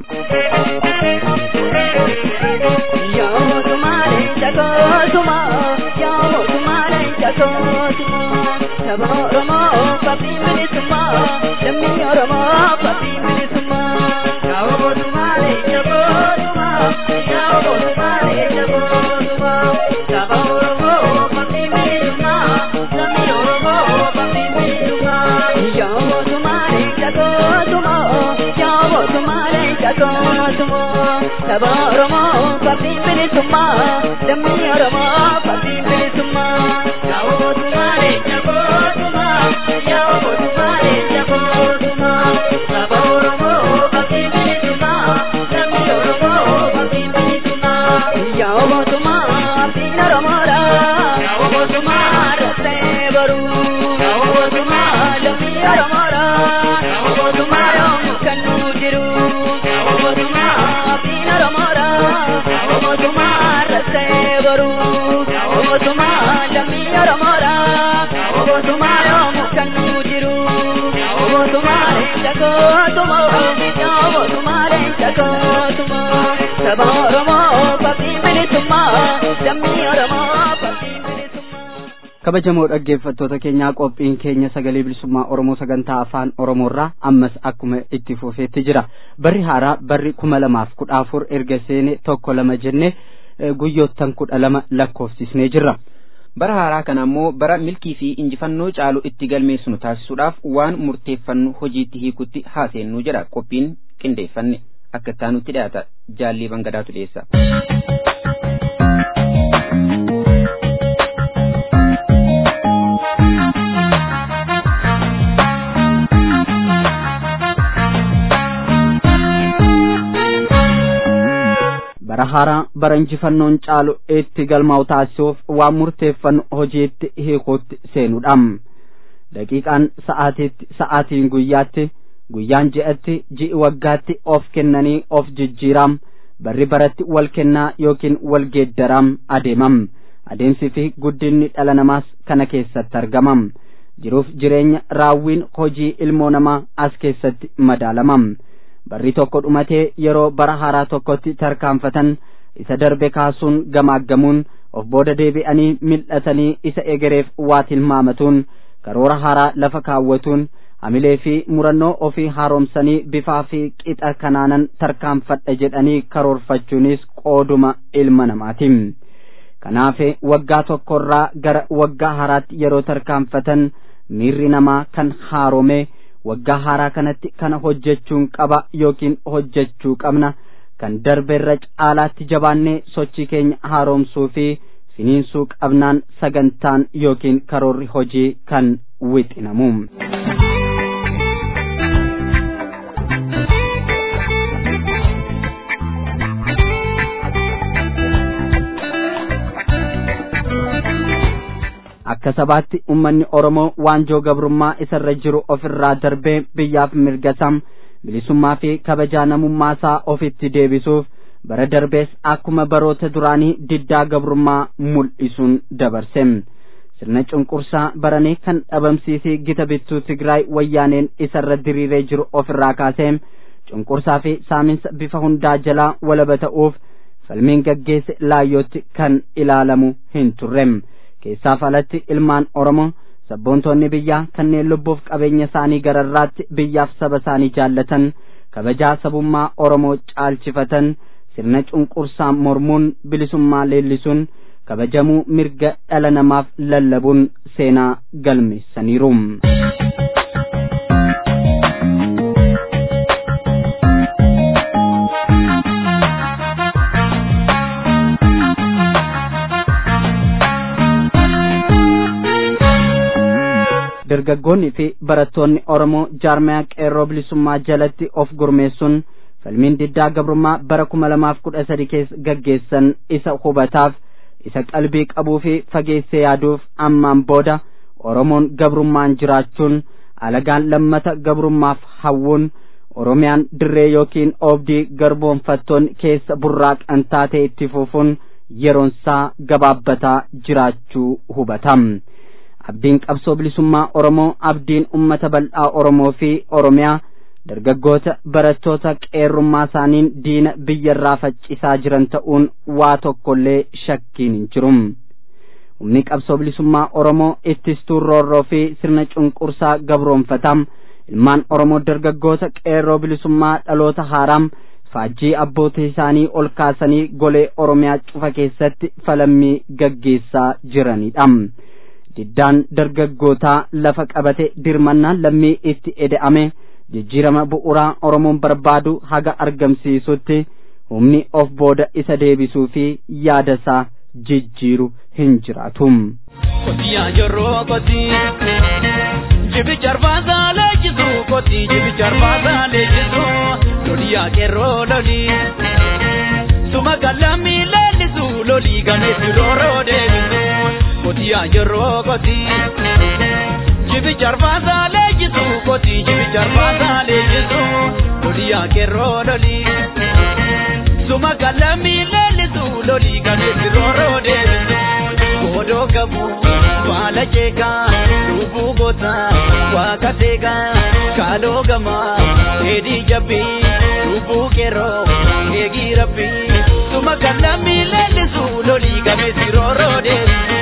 kabajamoo dhaggeeffattoota keenyaa qophiin keenya sagalee bilisummaa Oromoo sagantaa afaan Oromoorraa ammas akkuma itti fufeetti jira. Barri haaraa barri 2014 erga seene 1-2 jennee guyyoottan 12 lakkoofsisnee jirra. Bara haaraa kana ammoo bara milkii fi injifannoo caalu itti galmeessinu taasisuudhaaf waan murteeffannu hojiitti hiikutti haaseennu jedha qophiin qindeeffanne akka taanutti dhiyaata jaallii bangadaatu dhiyeessa. bara haaraa bara injifannoon caalu itti galmaa'u taasisuuf waan murteeffannu hojiitti hiikutti seenuudhaam. Daqiiqaan sa'aatiitti sa'aatiin guyyaatti guyyaan ji'atti ji'i waggaatti of kennanii of jijjiiraam barri baratti wal kennaa yookiin wal geeddaraam adeemam. Adeemsi fi guddinni dhala namaas kana keessatti argamam. Jiruuf jireenya raawwiin hojii ilmoo namaa as keessatti madaalamam. Barri tokko dhumatee yeroo bara haaraa tokkotti tarkaanfatan isa darbe kaasuun gamaaggamuun of booda deebi'anii mil'atanii isa egereef waa tilmaamatuun karoora haaraa lafa kaawwatuun hamilee fi murannoo ofii haaromsanii bifaa fi qixa kanaanan tarkaanfadha jedhanii karoorfachuunis qooduma ilma namaatiin. Kanaaf waggaa tokkorraa gara waggaa haaraatti yeroo tarkaanfatan miirri namaa kan haarome waggaa haaraa kanatti kana hojjechuun qaba yookiin hojjechuu qabna kan darbeerra caalaatti jabaannee sochii keenya haaromsuu fi finiinsuu qabnaan sagantaan yookiin karoorri hojii kan wixinamu. akka sabaatti ummanni Oromoo waanjoo gabrummaa isarra jiru ofirraa darbee biyyaaf mirgasam bilisummaa fi kabajaa namummaasaa ofitti deebisuuf bara darbees akkuma baroota duraanii diddaa gabrummaa mul'isuun dabarse. Sirna cunqursaa baranii kan dhabamsiisee gita bittuu Tigraay wayyaaneen isarra diriiree jiru ofirraa kaasee cunqursaa fi saaminsa bifa hundaa jalaa walaba ta'uuf falmiin gaggeesse laayyootti kan ilaalamu hin turre. Keessaaf alatti ilmaan Oromoo sabboontoonni biyyaa kanneen lubbuuf qabeenya isaanii gararraatti biyyaaf saba isaanii jaallatan kabajaa sabummaa Oromoo caalchifatan sirna cunqursaa mormuun bilisummaa leellisuun kabajamuu mirga dhala namaaf lallabuun seenaa galmeessaniiru. Dargaggoonni fi barattoonni Oromoo jaarmaya qeerroo bilisummaa jalatti of gurmeessuun falmiin diddaa gabrummaa bara 2013 keessa gaggeessan isa hubataaf isa qalbii qabuu fi fageessee yaaduuf ammaan booda Oromoon gabrummaan jiraachuun alagaan lammata gabrummaaf hawwuun Oromiyaan dirree yookiin oobdii garboonfattoon keessa burraaqan taatee itti fufuun yeroonsaa gabaabbataa jiraachuu hubatam. Abdiin qabsoo bilisummaa Oromoo abdiin ummata bal'aa Oromoo fi Oromiyaa dargaggoota barattoota qeerrummaa isaaniin diina biyyarraa faccisaa jiran ta'uun waa tokkollee shakkiin hin jiru. Humni qabsoo bilisummaa Oromoo ittistuu roorroo fi sirna cunqursaa gabroonfatam ilmaan Oromoo dargaggoota qeerroo bilisummaa dhaloota haaram faajjii abbootii isaanii ol kaasanii golee Oromiyaa cufa keessatti falammii gaggeessaa jiranidha. Diddaan dargaggootaa lafa qabate dirmannaan lammii itti eda'ame jijjiirama bu'uuraa Oromoon barbaadu haga argamsiisutti humni of booda isa deebisuu fi yaadasaa jijjiiru hin jiraatu. Kotiyaa jorroo kotii jibi jarbaasaa leechisu kotii jibi jarbaasaa leechisu loliyaa qeerroo lolii suma galamii leellisu lolii gameessi rooroo deebisu. Kotiyaa jorroo kotii jibi jarbaasaa leechisu kotii jibi jarbaasaa leechisu loliyaa qeerroo lolii suma galamii leellisu lolii gameessi rooroo deebisu. Godoo qabu baala jeekaa lubbuu gootaa waaqa seekaa kaaloo gamaa dheedhii jabbii lubbuu qeerroo eegii rabbii suma galamii leellisu lolii gameessi rooroo deebisu.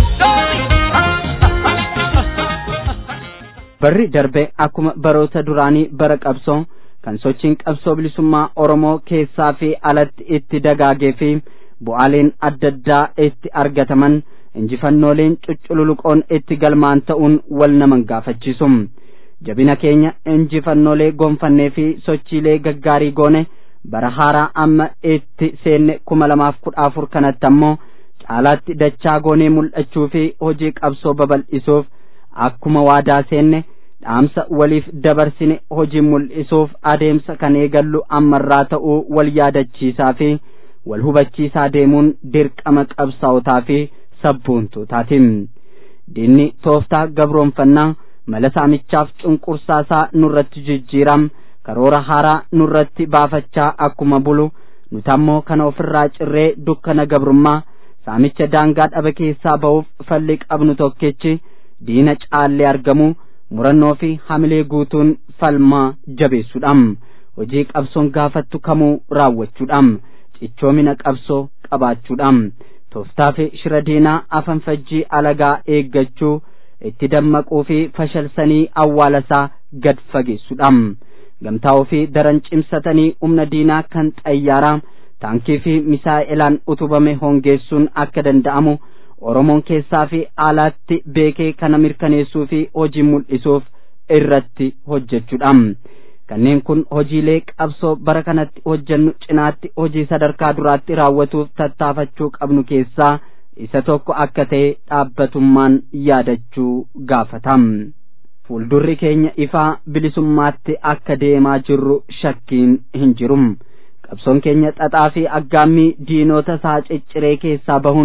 Barri darbe akkuma baroota duraanii bara qabsoo kan sochiin qabsoo bilisummaa Oromoo keessaa fi alatti itti dagaagee fi bu'aaleen adda addaa itti argataman injifannooleen cucculuqoon itti galmaan ta'uun wal naman gaafachiisu. Jabina keenya injifannoolee gonfannee fi sochiilee gaggaarii goone bara haaraa amma itti seenne 2014 kanatti ammoo caalaatti dachaa goonee mul'achuu fi hojii qabsoo babal'isuuf akkuma waadaa seenne dhaamsa waliif dabarsine hojii mul'isuuf adeemsa kan eegallu ammarraa ta'uu wal yaadachiisaa fi wal hubachiisaa deemuun dirqama qabsaa'otaa fi sabboontootaatiin. Diinni tooftaa gabroonfannaa mala saamichaaf cunqursaasaa nurratti jijjiiram karoora haaraa nurratti baafachaa akkuma bulu nutammoo kana ofirraa cirree dukkana gabrummaa saamicha daangaa dhaba keessaa ba'uuf falli qabnu tokkichi diina caallee argamu murannoo fi hamilee guutuun falmaa jabeessuudhaan hojii qabsoon gaafattu kamuu raawwachuudhaan cichoomina qabsoo qabaachuudhaan tooftaa fi shira diinaa afanfajjii alagaa eeggachuu itti dammaquu fi fashalsanii awwaalasaa gad fageessuudhaan gamtaa ofii daran cimsatanii humna diinaa kan xayyaaraa taankii fi misaa'ilaan utubame hongeessuun akka danda'amu Oromoon keessaa fi alaatti beekee kana mirkaneessuu fi hojii mul'isuuf irratti hojjechuudhaan kanneen kun hojiilee qabsoo bara kanatti hojjennu cinaatti hojii sadarkaa duraatti raawwatuuf tattaafachuu qabnu keessaa isa tokko akka ta'e dhaabbatummaan yaadachuu gaafatam. Fuuldurri keenya ifaa bilisummaatti akka deemaa jirru shakkiin hin jiru. Qabsoon keenya xaxaa fi aggaammii diinota isaa cicciree keessaa bahuun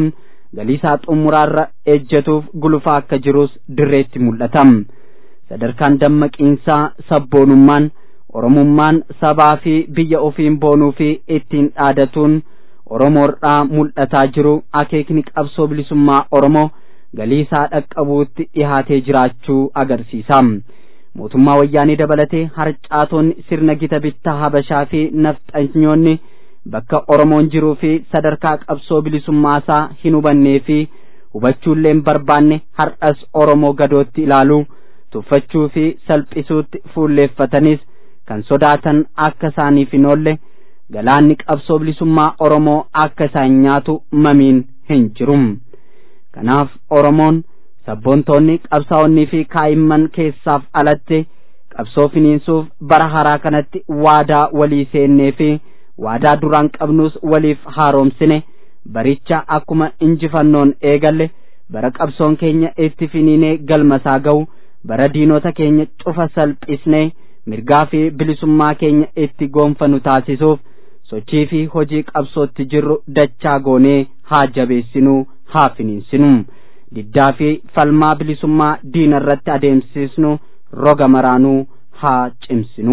galiisaa xumuraarra ejjetuuf gulufaa akka jirus dirreetti mul'ata. Sadarkaan dammaqiinsaa sabboonummaan oromummaan sabaa fi biyya ofiin boonuu fi ittiin dhaadatuun oromoorraa mul'ataa jiru akeekni qabsoo bilisummaa oromoo galiisaa dhaqqabuutti dhihaatee jiraachuu agarsiisa. Mootummaa wayyaanii dabalatee harcaatonni sirna gita bittaa habashaa fi nafxanyoonni bakka oromoon jiruu fi sadarkaa qabsoo bilisummaasaa hin hubannee fi hubachuullee hin barbaanne har'as oromoo gadootti ilaaluu tuffachuu fi salphisuutti fuulleeffatanis kan sodaatan akka isaaniif hin oolle galaanni qabsoo bilisummaa oromoo akka isaan nyaatu mamiin hin jiru. Kanaaf oromoon sabboontoonni qabsaa'onnii fi kaa'imman keessaaf alatti qabsoo finiinsuuf bara haraa kanatti waadaa walii seennee fi waadaa duraan qabnus waliif haaromsine baricha akkuma injifannoon eegalle bara qabsoon keenya itti finiinee galmasaa ga'u bara diinota keenya cufa salphisnee mirgaa fi bilisummaa keenya itti goonfannu taasisuuf sochii fi hojii qabsootti jirru dachaa goonee haa jabeessinuu haa finiinsinu. Diddaa fi falmaa bilisummaa diina irratti adeemsisnu roga maraanuu haa cimsinu.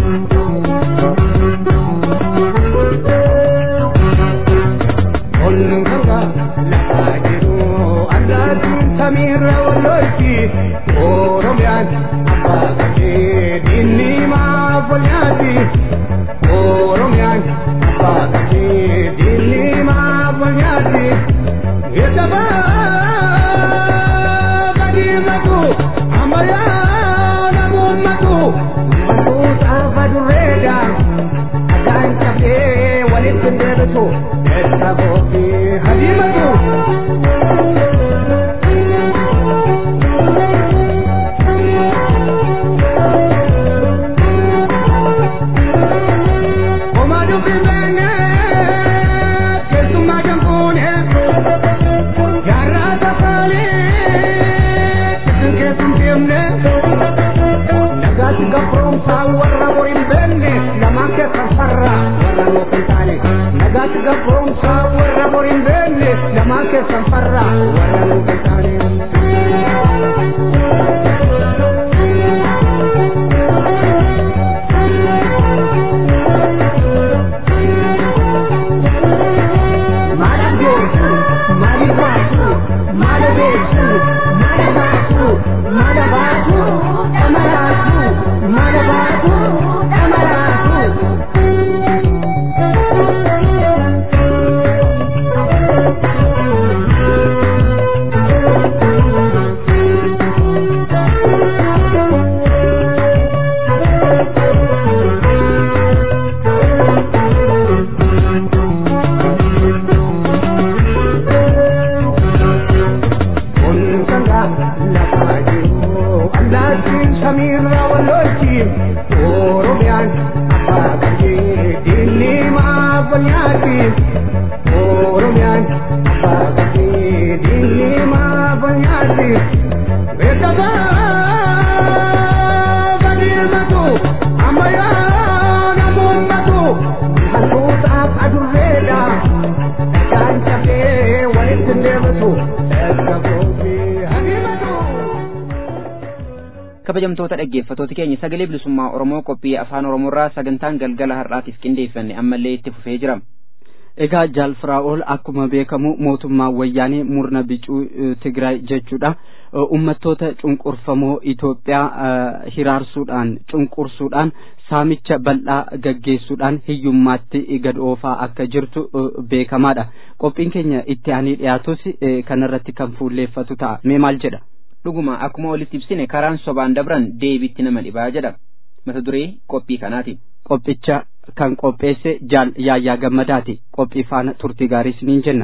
kabajamtoota dhaggeeffattoota keenya sagalee bilisummaa oromoo qophii afaan oromoorraa sagantaan galgala har'aatiif qindeeffanne ammallee itti fufee jira. Egaa Jaalfiraa'ol akkuma beekamu mootummaa wayyaanee murna bicuu Tigraay jechuudha ummattoota cunqurfamoo Itoophiyaa hiraarsuudhaan cunqursuudhaan saamicha bal'aa gaggeessuudhaan hiyyummaatti gad oofaa akka jirtu beekamaadha. Qophiin keenya itti aanee dhiyaatus kanarratti kan fuulleeffatu ta'a. Mee maal jedha? Dhuguma akkuma walitti ibsine karaan sobaan dabran deebitti nama dhibaa jedha mata duree qophii kanaati. Qophicha kan qopheesse Jaal Yaayyaa Gammadaati. Qophii faana turtii gaarii isiniin jenna.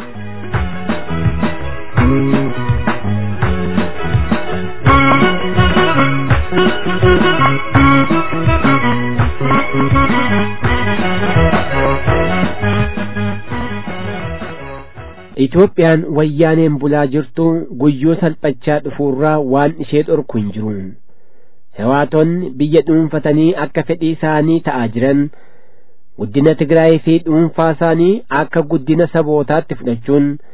Itoophiyaan wayyaaneen bulaa jirtu guyyoo salphachaa dhufuurraa waan ishee dhorku hin jiru. Hewaatonni biyya dhuunfatanii akka fedhii isaanii ta'aa jiran guddina Tigraay fi dhuunfaa isaanii akka guddina sabootaatti fudhachuun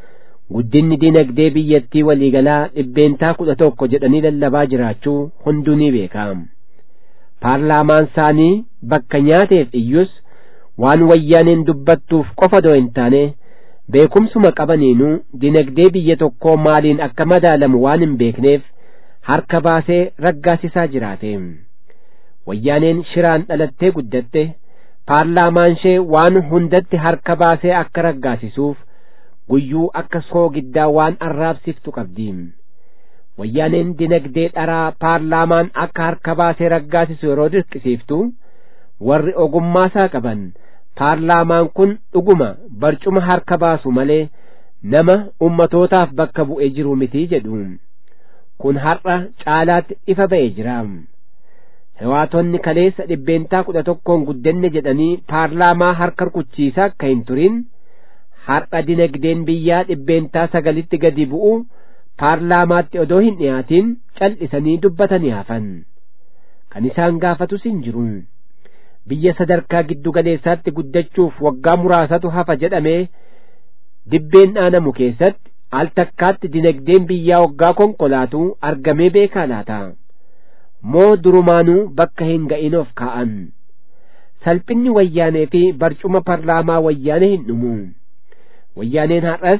guddinni dinagdee biyyattii waliigalaa 11% jedhanii lallabaa jiraachuu hunduu ni beeka. Paarlaamaan isaanii bakka nyaateef iyyus waan wayyaaneen dubbattuuf qofa doo hin taane beekumsuma qabaniinuu dinagdee biyya tokkoo maaliin akka madaalamu waan hin beekneef harka baasee raggaasisaa jiraate. Wayyaaneen shiraan dhalattee guddatte paarlaamaan ishee waan hundatti harka baasee akka raggaasisuuf guyyuu akka soogiddaa waan arraabsiftu qabdi. Wayyaaneen dinagdee dharaa paarlaamaan akka harka baasee raggaasisu yeroo dirqisiiftu warri ogummaasaa qaban paarlaamaan kun dhuguma barcuma harka baasu malee nama ummatootaaf bakka bu'ee jiru miti jedhu. Kun har'a caalaatti ifa ba'ee jira. Hewaatonni kaleessa 11% guddanne jedhanii paarlaamaa harka rukuchiisaa akka hin turin har'a dinagdeen biyyaa 9% gadi bu'u paarlaamaatti odoo hin dhiyaatin cal'isanii dubbatanii hafan. Kan isaan gaafatus hin jiru. Biyya sadarkaa giddu galeessaatti guddachuuf waggaa muraasatu hafa jedhamee dibbeen dhaanamu keessatti al takkaatti dinagdeen biyyaa waggaa konkolaatu argamee beekaa laata? Moo durumaanuu bakka hin ga'in of kaa'an? Salphinni wayyaanee fi barcuma paarlaamaa wayyaanee hin dhumu. Wayyaaneen har'as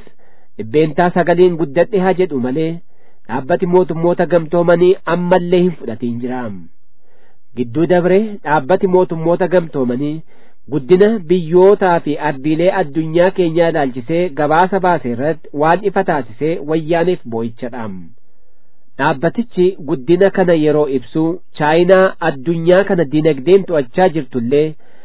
9% guddadhe haa jedhu malee dhaabbati mootummoota gamtoomanii ammallee hin fudhatiin jira. Gidduu dabre dhaabbati mootummoota gamtoomanii guddina biyyootaa fi ardiilee addunyaa keenyaa ilaalchisee gabaasa baase irratti waan ifa taasisee wayyaaneef boo'ichadha. Dhaabbatichi guddina kana yeroo ibsu chaayinaa addunyaa kana dinagdeen to'achaa jirtullee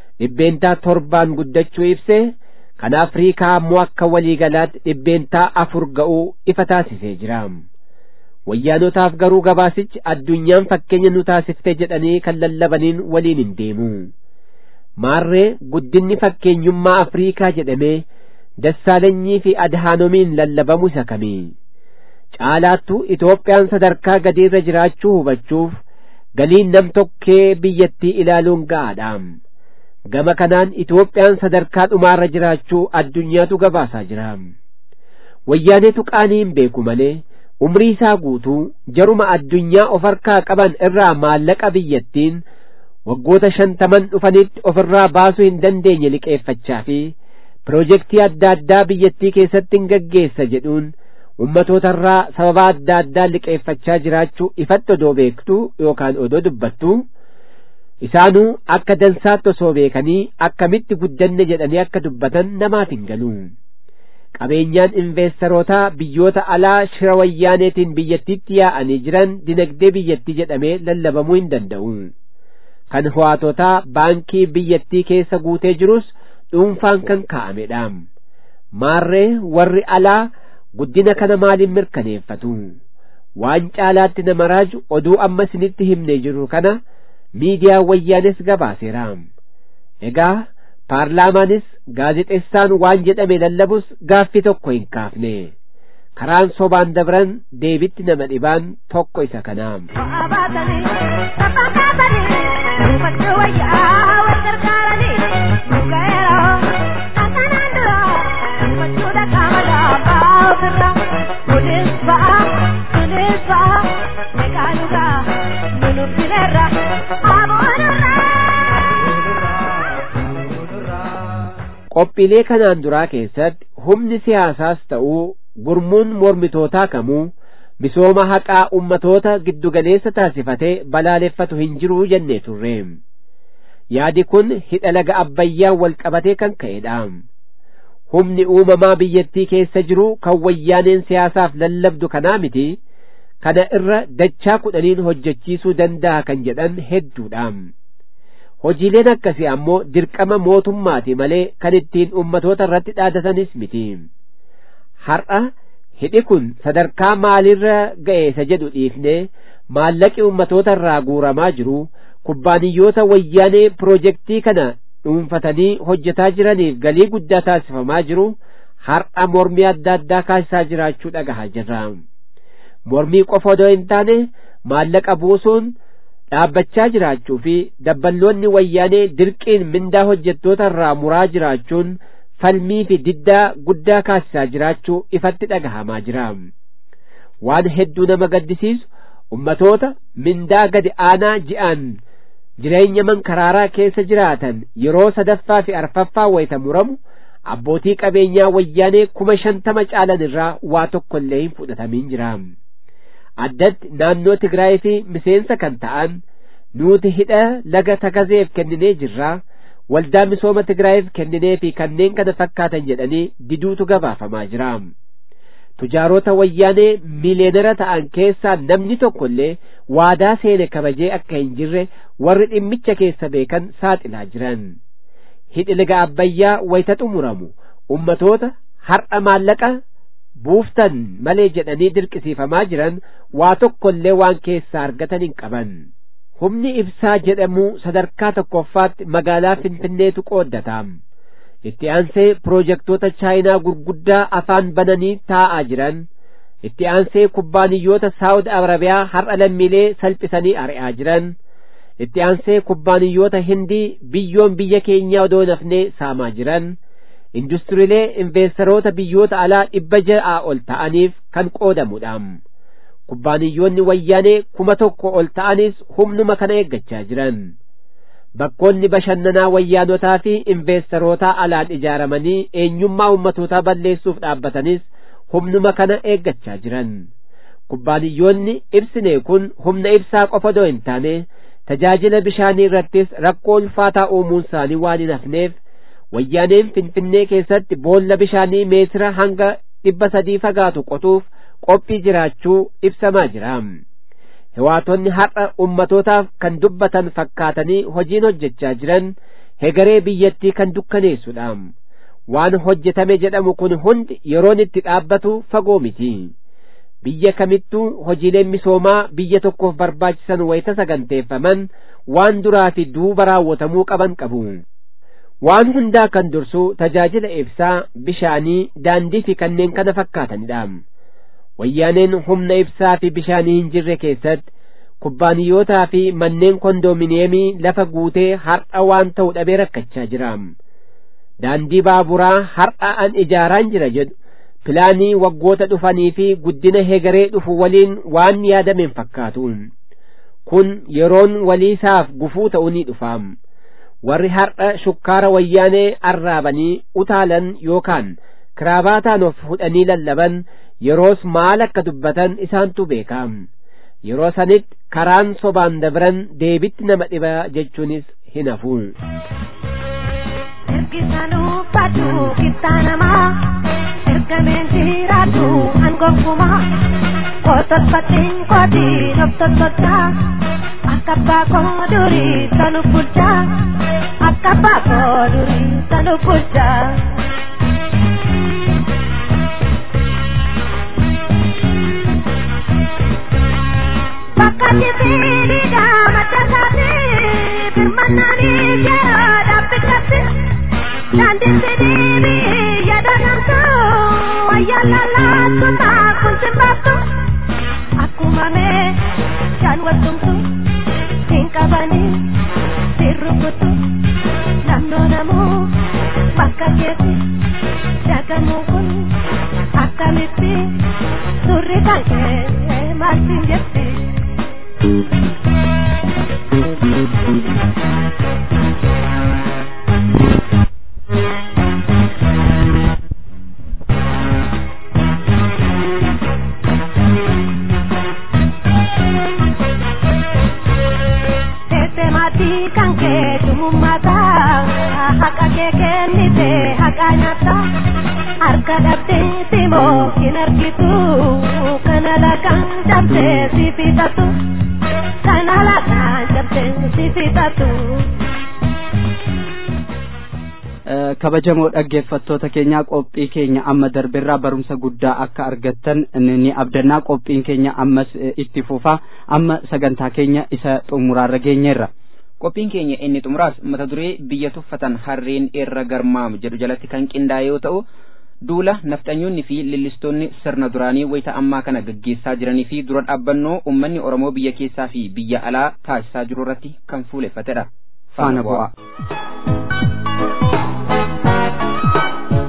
7% guddachuu ibse, kan Afriikaa ammoo akka waliigalaatti 4% ga'uu ifa taasisee jira. Wayyaanotaaf garuu gabaasichi addunyaan fakkeenya nu taasifte jedhanii kan lallabaniin waliin hin deemu. Maarree guddinni fakkeenyummaa Afriikaa jedhamee Dassaalanyii fi Adhaanomiin lallabamu isa kamii? Caalaattuu Itoophiyaan sadarkaa gadiirra jiraachuu hubachuuf galiin nam tokkee biyyattii ilaaluun ga'aadha. Gama kanaan Itoophiyaan sadarkaa dhumaarra jiraachuu addunyaatu gabaasaa jira. Wayyaaneetu qaanii hin beeku malee umrii isaa guutuu jaruma addunyaa of harkaa qaban irraa maallaqa biyyattiin waggoota 50 dhufanitti ofirraa baasuu hin dandeenye liqeeffachaa fi piroojeektii adda addaa biyyattii keessatti hin gaggeessa jedhuun ummatootarraa sababa adda addaa liqeeffachaa jiraachuu ifatti odoo beektu yookaan odoo dubbattu, isaanuu akka dansaatti osoo beekanii akkamitti guddanne jedhanii akka dubbatan namaaf hin galu. Qabeenyaan investeerotaa biyyoota alaa shira wayyaaneetiin biyyattiitti yaa'anii jiran dinagdee biyyattii jedhamee lallabamuu hin danda'u. Kan ho'aatotaa baankii biyyattii keessa guutee jirus dhuunfaan kan kaa'amedha. Maarree warri alaa guddina kana maaliin mirkaneeffatu? Waan caalaatti nama raaju oduu amma isinitti himnee jiru kana miidiyaa wayyaanes gabaaseera. Egaa paarlaamaanis gaazexeessaan waan jedhame lallabus gaaffii tokko hin kaafne. Karaan sobaan dabran deebitti nama dhibaan tokko isa kanaa. Qophiilee kanaan duraa keessatti humni siyaasaas ta'uu gurmuun mormitootaa kamuu misooma haqaa ummatoota giddugaleessa taasifatee balaaleffatu hin jiruu jennee turre. Yaadi kun hidha laga Abbayyaa wal qabatee kan ka'edha. Humni uumamaa biyyattii keessa jiru kan wayyaaneen siyaasaaf lallabdu kanaa miti, kana irra dachaa 10 hojjechiisuu danda'a kan jedhan hedduudha. Hojiileen akkasii ammoo dirqama mootummaati malee kan ittiin ummatoota irratti dhaadatanis miti. Har'a hidhi kun sadarkaa maalirra ga'eessa jedhu dhiifnee maallaqi ummatoota irraa guuramaa jiru kubbaaniyyoota wayyaanee piroojeektii kana dhuunfatanii hojjetaa jiraniif galii guddaa taasifamaa jiru har'a mormii adda addaa kaasisaa jiraachuu dhagahaa jirra. Mormii qofa odoo hin taane maallaqa buusuun dhaabbachaa jiraachuu fi dabballoonni wayyaanee dirqiin mindaa hojjettoota irraa muraa jiraachuun falmii fi diddaa guddaa kaasisaa jiraachuu ifatti dhagahamaa jira. Waan hedduu nama gaddisiisu ummatoota mindaa gadi aanaa ji'aan jireenya mankaraaraa keessa jiraatan yeroo sadaffaa fi arfaffaa wayita muramu abbootii qabeenyaa wayyaanee 50,000 caalan irraa waa tokko illee hin fudhatamiin jira. Addatti naannoo Tigraay fi miseensa kan ta'an nuti hidha laga Takazeef kenninee jirra, waldaa misooma Tigraayiif kenninee fi kanneen kana fakkaatan jedhanii diduutu gabaafamaa jira. Tujaarota wayyaanee miiliyeenara ta'an keessaa namni tokko illee waadaa seene kabajee akka hin jirre warri dhimmicha keessa beekan saaxilaa jiran. Hidhi laga Abbayyaa wayita xumuramu ummatoota har'a maallaqa buuftan malee jedhanii dirqisiifamaa jiran waa tokko illee waan keessaa argatan hin qaban. Humni ibsaa jedhamu sadarkaa tokkoffaatti magaalaa Finfinneetu qooddata. Itti aansee piroojektota Chaayinaa gurguddaa afaan bananii taa'aa jiran, itti aansee kubbaaniyyoota Saawud Arabiyaa har'a lammiilee salphisanii ari'aa jiran, itti aansee kubbaaniyyoota Hindii biyyoon biyya keenyaa odoo nafnee saamaa jiran, industiriilee investeroota biyyoota alaa 600 ol ta'aniif kan qoodamudha. Kubbaaniyyoonni wayyaanee 1,000 ol ta'anis humnuma kana eeggachaa jiran. Bakkoonni bashannanaa wayyaanotaa fi investeroota alaan ijaaramanii eenyummaa ummatootaa balleessuuf dhaabbatanis humnuma kana eeggachaa jiran. Kubbaaniyyoonni ibsine kun humna ibsaa qofa odoo hin taane tajaajila bishaanii irrattis rakkoo ulfaataa uumuun isaanii waan hin hafneef wayyaaneen Finfinnee keessatti boolla bishaanii meetira hanga 300 fagaatu qotuuf qophii jiraachuu ibsamaa jira. Hiwaatonni har'a ummatootaaf kan dubbatan fakkaatanii hojiin hojjechaa jiran hegaree biyyattii kan dukkaneessudha. Waan hojjetame jedhamu kun hundi yeroon itti dhaabbatu fagoo miti. Biyya kamittuu hojiileen misoomaa biyya tokkoof barbaachisan wayita saganteeffaman waan duraa fi duuba raawwatamuu qaban qabu. Waan hundaa kan dursu tajaajila ibsaa, bishaanii, daandii fi kanneen kana fakkaatanidha. Wayyaaneen humna ibsaa fi bishaanii hin jirre keessatti kubbaaniyootaa fi manneen kondoominiyeemii lafa guutee har'a waan ta'u dhabee rakkachaa jira. Daandii baaburaa har'a an ijaaraan jira jedhu pilaanii waggoota dhufanii fi guddina hegaree dhufu waliin waan yaadameen fakkaatu. Kun yeroon waliisaaf gufuu ta'uu ni dhufa. Warri har'a shukkaara wayyaanee arraabanii utaalan yookaan kiraabaataan of hudhanii lallaban yeroos maal akka dubbatan isaantu beeka. Yeroo sanitti karaan sobaan dabran deebitti nama dhiba jechuunis hin hafu. Ergisanuu baduu kittaa namaa ergameen jiraatu hangonkumaa kootolfatiin kootii toltolchaa akka abbaa koo durii sanu bulchaa akka abbaa koo durii sanu bulchaa. Bakati pilida matakati firmanani jara dapikati nandi sini yada nantu ayalala tuta kuncimbatu aku mame janwatumtu tingkabani sirukutu namno namu bakaketi jagamukun akamiti surritanke martinjeti. Tete mati kanke tumumata haka keke nite haka nyata harka dapte timo kinarkitu kanala kan dapte sifitatu kanala kan dapte sifitatu. Kabajamoo dhaggeeffattoota keenya qophii keenya amma darbirraa barumsa guddaa akka argattan ni abdannaa. Qophiin keenya ammas itti fufa. Amma sagantaa keenya isa xumuraarra geenyeerra. Qophiin keenya inni xumuraas mata duree biyya tuffatan harreen irra garmaamu jedhu jalatti kan qindaa'e yoo ta'u duula nafxanyoonni fi lillistoonni sirna duraanii wayita ammaa kana gaggeessaa jiranii fi dura dhaabbannoo ummanni Oromoo biyya keessaa fi biyya alaa taasisaa jiru irratti kan fuuleffatedha. Faana bu'a.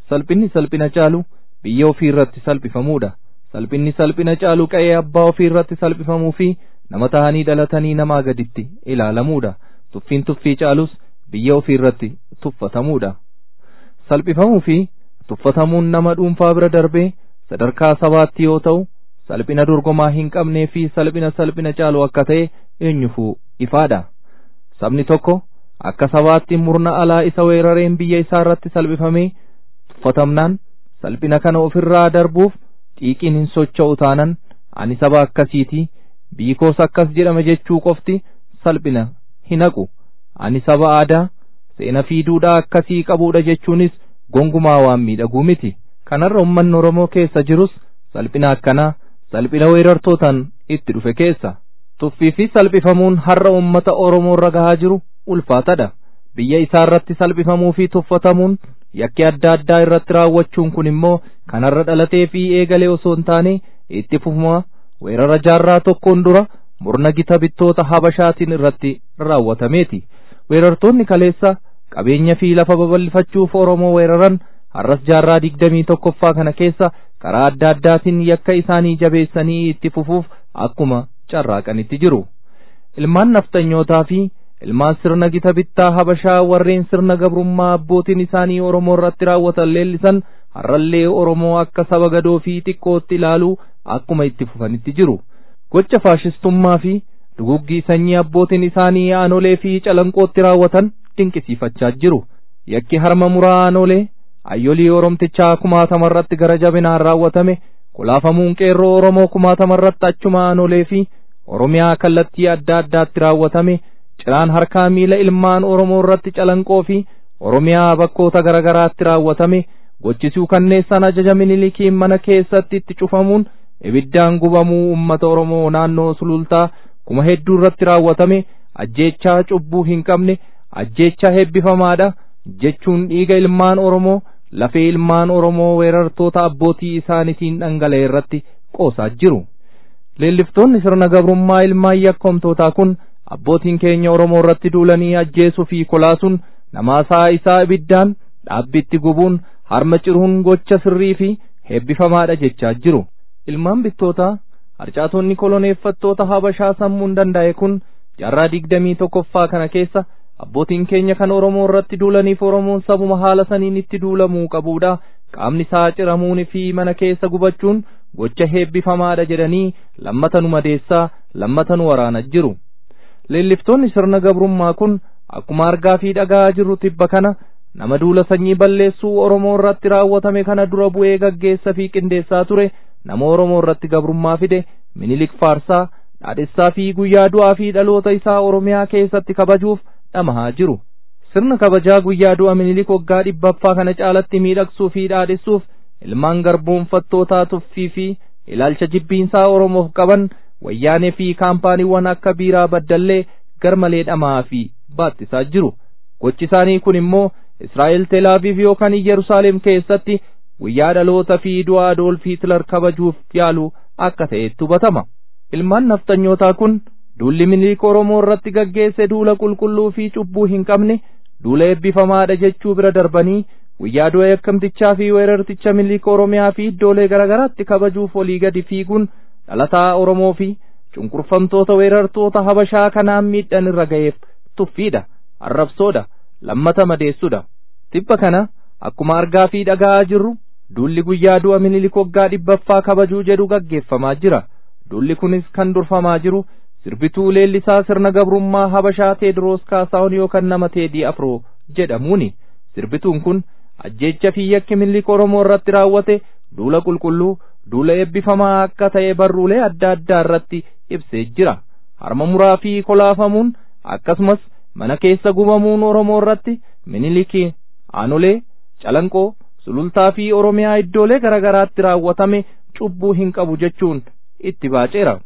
salphinni salphina caalu biyya ofii irratti salphifamuudha. Salphinni salphina caalu qa'ee abbaa ofii irratti salphifamuu fi nama tahanii dhalatanii namaa gaditti ilaalamuudha. Tuffiin tuffii caalus biyya ofii irratti tuffatamuudha. Salphifamuu fi tuffatamuun nama dhuunfaa bira darbee sadarkaa sabaatti yoo ta'u, salphina dorgomaa hin qabnee fi salphina caalu akka ta'e eenyufuu ifaadha. Sabni tokko akka sabaatti murna alaa isa weerareen biyya isaa irratti salphifamee tuffatamnaan salphina kana ofirraa darbuuf xiiqiin hin socho'u taanan ani saba akkasiiti biyyi koos akkas jedhama jechuu qofti salphina hin haqu. Ani saba aadaa seena fi duudhaa akkasii qabuudha jechuunis gongumaa waan miidhaguu miti. Kanarra uummanni Oromoo keessa jirus salphina akkanaa salphina weerartootaan itti dhufe keessa. Tuffii fi salphifamuun har'a uummata Oromoo irra gahaa jiru ulfaatadha. Biyya isaa irratti salphifamuu fi tuffatamuun yakki adda addaa irratti raawwachuun kun immoo kanarra dhalatee fi eegalee osoo hin taane itti fufuma weerara jaarraa tokkoon dura murna gita bittoota Habashaatiin irratti raawwatameeti. Weerartoonni kaleessa qabeenya fi lafa babal'ifachuuf Oromoo weeraran har'as jaarraa 21ffaa kana keessa karaa adda addaatiin yakka isaanii jabeessanii itti fufuuf akkuma carraaqanitti jiru. Ilmaan naftanyootaa fi ilmaan sirna gita bittaa Habashaa warreen sirna gabrummaa abbootiin isaanii Oromoo irratti raawwatan leellisan har'allee Oromoo akka saba gadoo fi xiqqootti ilaaluu akkuma itti fufanitti jiru. Gocha faashistummaa fi duguggii sanyii abbootiin isaanii aanolee fi calanqootti raawwatan dinqisiifachaa jiru. Yakki harma muraa aanolee ayyolii Oromtichaa 1000 irratti gara jabinaan raawwatame, kolaafamuun qeerroo Oromoo 1000 irratti achuma aanolee fi Oromiyaa kallattii adda addaatti raawwatame, ciraan harkaa miila ilmaan Oromoo irratti calanqoo fi Oromiyaa bakkoota garagaraatti raawwatame, gochisuu kanneessan ajaja Minilikiin mana keessatti itti cufamuun ibiddaan gubamuu uummata Oromoo naannoo sulultaa kuma hedduu irratti raawwatame, ajjeechaa cubbuu hin qabne, ajjeechaa hebbifamaadha jechuun dhiiga ilmaan Oromoo, lafee ilmaan Oromoo weerartoota abbootii isaaniitiin dhangala'e irratti qoosaa jiru. Leelliftoonni sirna gabrummaa ilmaan yakkomtootaa kun abbootiin keenya Oromoo irratti duulanii ajjeesuu fi kolaasuun namaasaa isaa ibiddaan dhaabbitti gubuun harma ciruun gocha sirrii fi hebbifamaadha jechaa jiru. Ilmaan bittootaa harcaatonni koloneeffattoota Habashaa sammuun danda'e kun jaarraa 21ffaa kana keessa abbootiin keenya kan Oromoo irratti duulaniif Oromoon sabuma haala saniin itti duulamuu qabuudha. Qaamni isaa ciramuun fi mana keessa gubachuun gocha hebbifamaadha jedhanii lammatanu madeessaa lammatanu waraana jiru. Leelliftoonni sirna gabrummaa kun akkuma argaa fi dhagaa jirru tibba kana nama duula sanyii balleessuu Oromoo irratti raawwatame kana dura bu'ee gaggeessa fi qindeessaa ture nama Oromoo irratti gabrummaa fide Minilik Faarsaa dhaadessaa fi guyyaa du'aa fi dhaloota isaa Oromiyaa keessatti kabajuuf dhamahaa jiru. Sirna kabajaa guyyaa du'a Minilik waggaa 100ffaa kana caalatti miidhagsuu fi dhaadessuuf ilmaan garboonfattootaa tuffii fi ilaalcha jibbiinsaa Oromoof qaban wayyaanee fi kaampaaniiwwan akka biiraa baddallee garmalee dhamaa fi baattisaa jiru. Gochi isaanii kun immoo Israa'el Tel Aviv yookaan Yerusaalem keessatti guyyaa dhaloota fi du'a Adolf Hitler kabajuuf yaalu akka ta'etti hubatama. Ilmaan naftanyootaa kun duulli Minilik Oromoo irratti gaggeesse duula qulqulluu fi cubbuu hin qabne, duula eebbifamaadha jechuu bira darbanii guyyaa du'a yakkamtichaa fi weerarticha Minilik Oromiyaa fi iddoolee garagaraatti kabajuuf olii gadi fiiguun dhalataa Oromoo fi cunqurfamtoota weerartoota Habashaa kanaan miidhan irra ga'eef tuffiidha, arrabsoodha, lammata madeessuudha. Tibba kana akkuma argaa fi dhaga'aa jirru duulli guyyaa du'a Minilik waggaa 100ffaa kabajuu jedhu gaggeeffamaa jira. Duulli kunis kan durfamaa jiru sirbituu leellisaa sirna gabrummaa Habashaa Teediroos Kaasaahun yookaan nama Teedii Afroo jedhamuuni. Sirbituun kun ajjeecha fi yakki Minilik Oromoo irratti raawwate duula qulqulluu, duula eebbifamaa akka ta'e barruulee adda addaa irratti ibsee jira. Harma muraa fi kolaafamuun akkasumas mana keessa gubamuun Oromoo irratti Minilik aanolee, calanqoo, sulultaa fi Oromiyaa iddoolee garagaraatti raawwatame cubbuu hin qabu jechuun itti baaceera.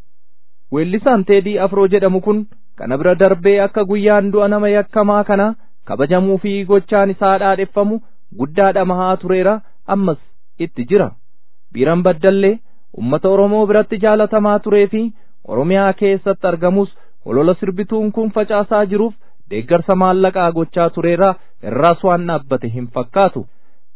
Weellisaan Teedii Afroo jedhamu kun kana bira darbee akka guyyaan du'a nama yakkamaa kana kabajamuu fi gochaan isaa dhaadheffamu guddaa dhamahaa tureera, ammas itti jira. Biiran Baddallee ummata Oromoo biratti jaalatamaa turee fi Oromiyaa keessatti argamus holola sirbituun kun facaasaa jiruuf deeggarsa maallaqaa gochaa tureera, irraas waan dhaabbate hin fakkaatu.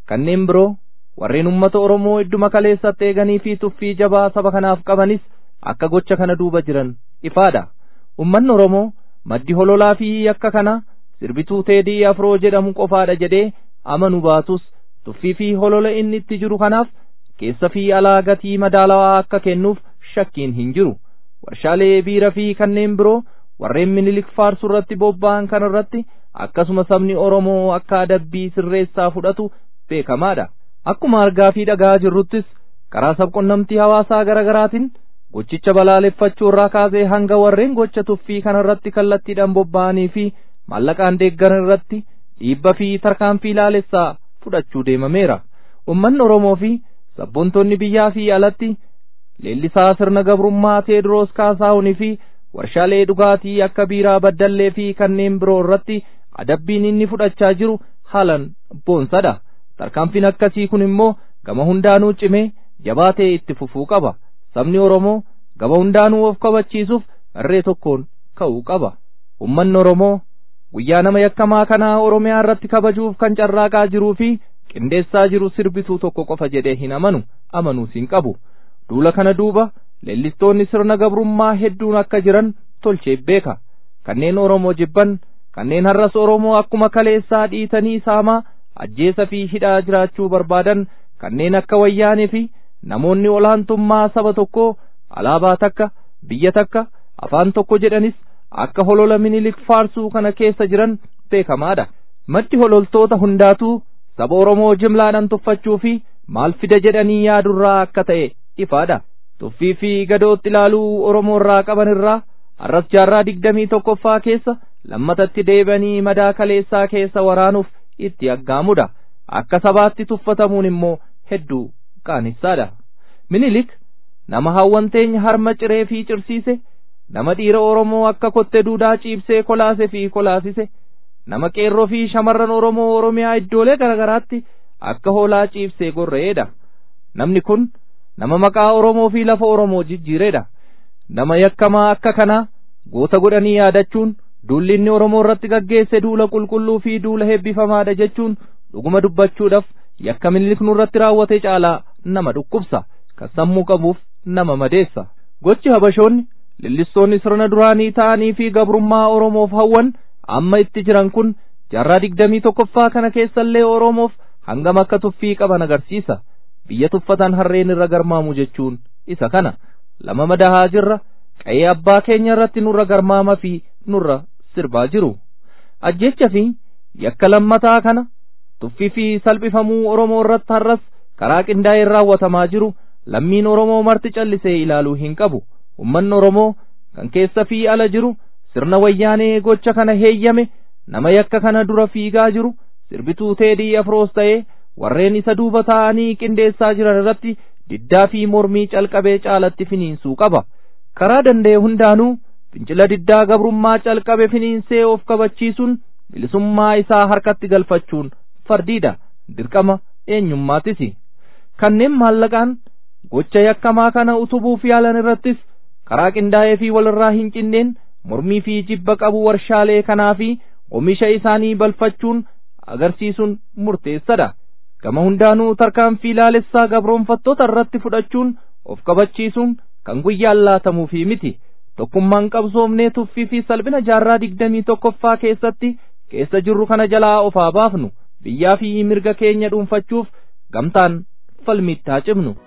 kanneen biroo warreen ummata Oromoo idduma kaleessatti eeganii fi tuffii jabaa saba kanaaf qabanis akka gocha kana duuba jiran ifaadha. Ummanni Oromoo maddi hololaa fi yakka kana sirbituu Teedii Afroo jedhamu qofaadha jedhee amanu baatus tuffii fi holola inni itti jiru kanaaf keessa fi alaa gatii madaalawaa akka kennuuf shakkiin hin jiru. Warshaalee biira fi kanneen biroo warreen Minilik faarsuu irratti bobba'an kana irratti akkasuma sabni Oromoo akka adabbii sirreessaa fudhatu beekamaadha. Akkuma argaa fi dhagaa jirruttis karaa sabqunnamtii hawaasaa garaagaraatiin gochicha balaaleffachuu irraa kaasee hanga warreen gocha tuffii kana irratti kallattiidhaan bobba'anii fi maallaqaan deeggaran irratti dhiibba fi tarkaanfii laalessaa fudhachuu deemameera. Ummanni Oromoo fi sabboontonni biyyaa fi alatti leellisaa sirna gabrummaa Teediroos Kaasaahunii fi warshaalee dhugaatii akka biiraa Baddallee fi kanneen biroo irratti adabbiin inni fudhachaa jiru haalan boonsadha. Tarkaanfiin akkasii kun immoo gama hundaanuu cimee jabaatee itti fufuu qaba. Sabni Oromoo gama hundaanuu of kabachiisuuf irree tokkoon ka'uu qaba. Ummanni Oromoo guyyaa nama yakkamaa kanaa Oromiyaa irratti kabajuuf kan carraaqaa jiruu fi qindeessaa jiru sirbituu tokko qofa jedhee hin amanuus hin qabu. Duula kana duuba leellistoonni sirna gabrummaa hedduun akka jiran tolchee beeka. Kanneen Oromoo jibban, kanneen har'as Oromoo akkuma kaleessaa dhiitanii saamaa ajjeesa fi hidhaa jiraachuu barbaadan, kanneen akka wayyaanii fi namoonni olaantummaa saba tokkoo alaabaa takka, biyya takka, afaan tokko jedhanis akka holola Minilik faarsuu kana keessa jiran beekamaadha. Maddi hololtoota hundaatuu saba Oromoo jimlaadhaan tuffachuu fi maal fida jedhanii yaadurraa akka ta'e ifaadha. Tuffii fi gadootti ilaaluu Oromoo irraa qaban irraa har'as jaarraa 21ffaa keessa lammatatti deebi'anii madaa kaleessaa keessa waraanuuf itti aggaamudha. Akka sabaatti tuffatamuun immoo hedduu qaanessaadha. Minilik nama hawwanteenya harma ciree fi cirsiise, nama dhiira Oromoo akka kotte duudaa ciibsee kolaase fi kolaasise, nama qeerroo fi shamarran Oromoo Oromiyaa iddoolee garagaraatti akka hoolaa ciibsee gorra'eedha. Namni kun nama maqaa Oromoo fi lafa Oromoo jijjiireedha. Nama yakkamaa akka kanaa goota godhanii yaadachuun duulli inni Oromoo irratti gaggeesse duula qulqulluu fi duula heebbifamaadha jechuun dhuguma dubbachuudhaaf yakka Minilik nurratti raawwate caalaa nama dhukkubsa, kan sammuu qabuuf nama madeessa. Gochi habashoonni leellistoonni sirna duraanii ta'anii fi gabrummaa Oromoof hawwan amma itti jiran kun jaarraa 21ffaa kana keessallee Oromoof hangam akka tuffii qaban agarsiisa. Biyya tuffatan harreen irra garmaamu jechuun isa kana. Lama madahaa jirra, qa'ee abbaa keenya irratti nurra garmaama fi nurra sirbaa jiru. Ajjecha fi yakka lammataa kana tuffii fi salphifamuu Oromoo irratti har'as karaa qindaa'een raawwatamaa jiru lammiin Oromoo marti callisee ilaaluu hin qabu. Ummanni Oromoo kan keessa fi ala jiru sirna wayyaanee gocha kana heeyyame, nama yakka kana dura fiigaa jiru sirbituu Teedii Afroos ta'ee warreen isa duuba ta'anii qindeessaa jiran irratti diddaa fi mormii calqabee caalatti finiinsuu qaba. Karaa danda'e hundaanuu fincila diddaa gabrummaa calqabe finiinsee of kabachiisuun bilisummaa isaa harkatti galfachuun fardiidha, dirqama eenyummaatis. Kanneen maallaqaan gocha yakkamaa kana utubuuf yaalan irrattis karaa qindaa'ee fi walirraa hin cinneen mormii fi jibba qabu warshaalee kanaa fi oomisha isaanii balfachuun agarsiisuun murteessadha. Gama hundaanuu tarkaanfii laalessaa gabroonfattoota irratti fudhachuun of kabachiisuun kan guyyaan laatamuufi miti. Tokkummaan qabsoomnee tuffii fi salphina jaarraa 21ffaa keessatti keessa jirru kana jalaa of haa baafnu. Biyyaa fi mirga keenya dhuunfachuuf gamtaan falmiitti haa cimnu.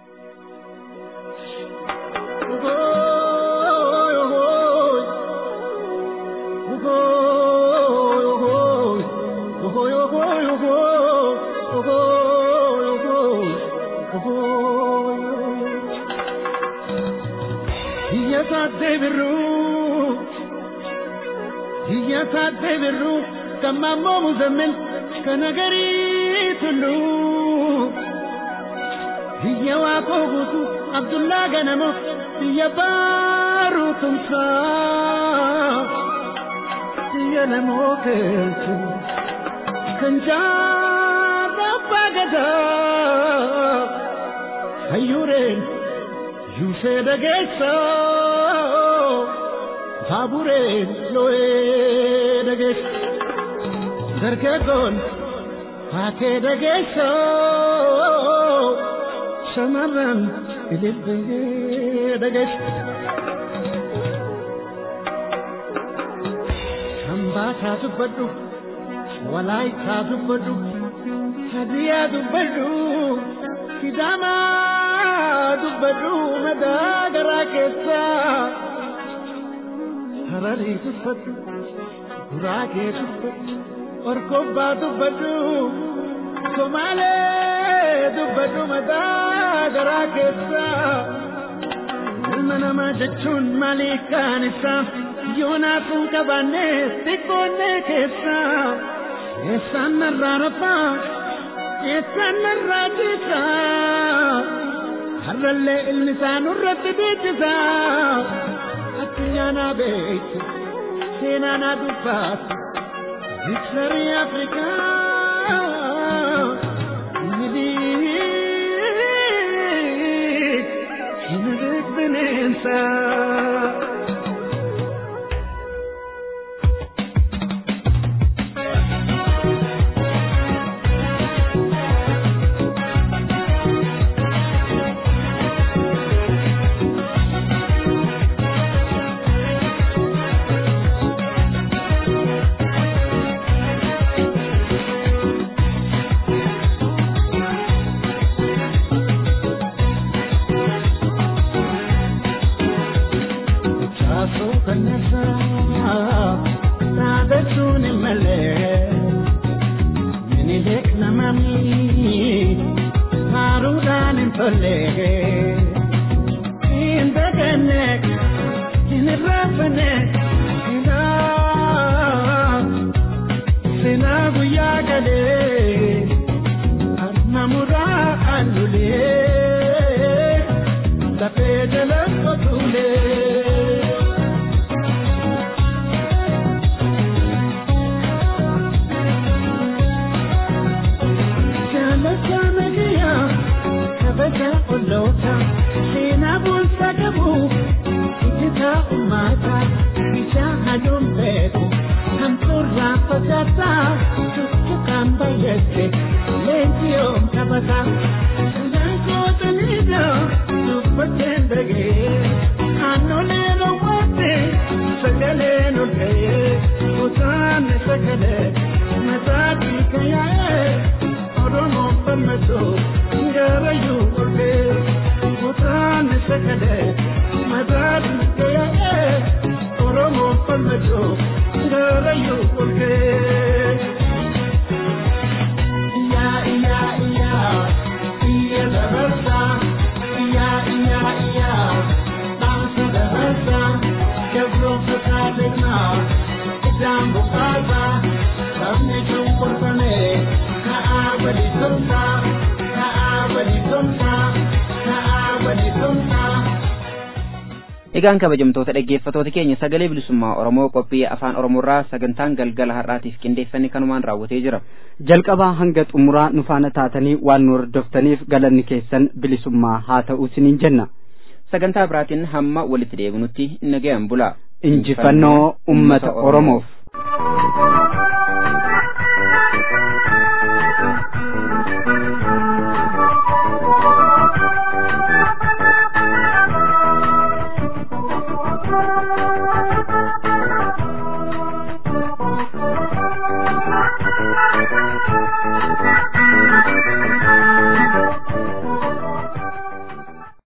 Debiru kama momu zaman kanagari tulu hiya wa kogutu Abdullah ganamo hiya baru tumsa hiya namo keltu kanjara pagada hayuren yuse dagesa Habure loe dagesh darkegon Faatee dhageessoo shamarran ililbee dhageessa. Sambaataa dubbadhu walaayitaa dubbadhu hadiyaa dubbadhu sidaamaa dubbadhu madaa garaa keessaa hararii dubbadhu guraagee dubbadhu orkobbaa dubbadhu somaalee dubbadhu madaa garaa keessaa ilma namaa jechuun maalii kaan isaa yoonaa kun qabaannee xiqqoonnee keessaa eessaan narraa rabbaa eessaan narraa ciisaa har'allee ilmi isaa nurratti beeksisaa addunyaa naa beektu seenaa naa dubbaatu dikshinarii Afrikaa hinrik bineensaa. Egaan kabajamtoota dhaggeeffattoota keenya sagalee bilisummaa Oromoo qophii afaan Oromoorraa sagantaan galgala har'aatiif qindeeffame kanumaan raawwatee jira. Jalqabaa hanga xumuraa nu faana taatanii waan nu hordoftaniif galanni keessan bilisummaa haa ta'u isiniin jenna. Sagantaa biraatiin hamma walitti deebinutti nagayaan bulaa. Injifannoo uummata Oromoof.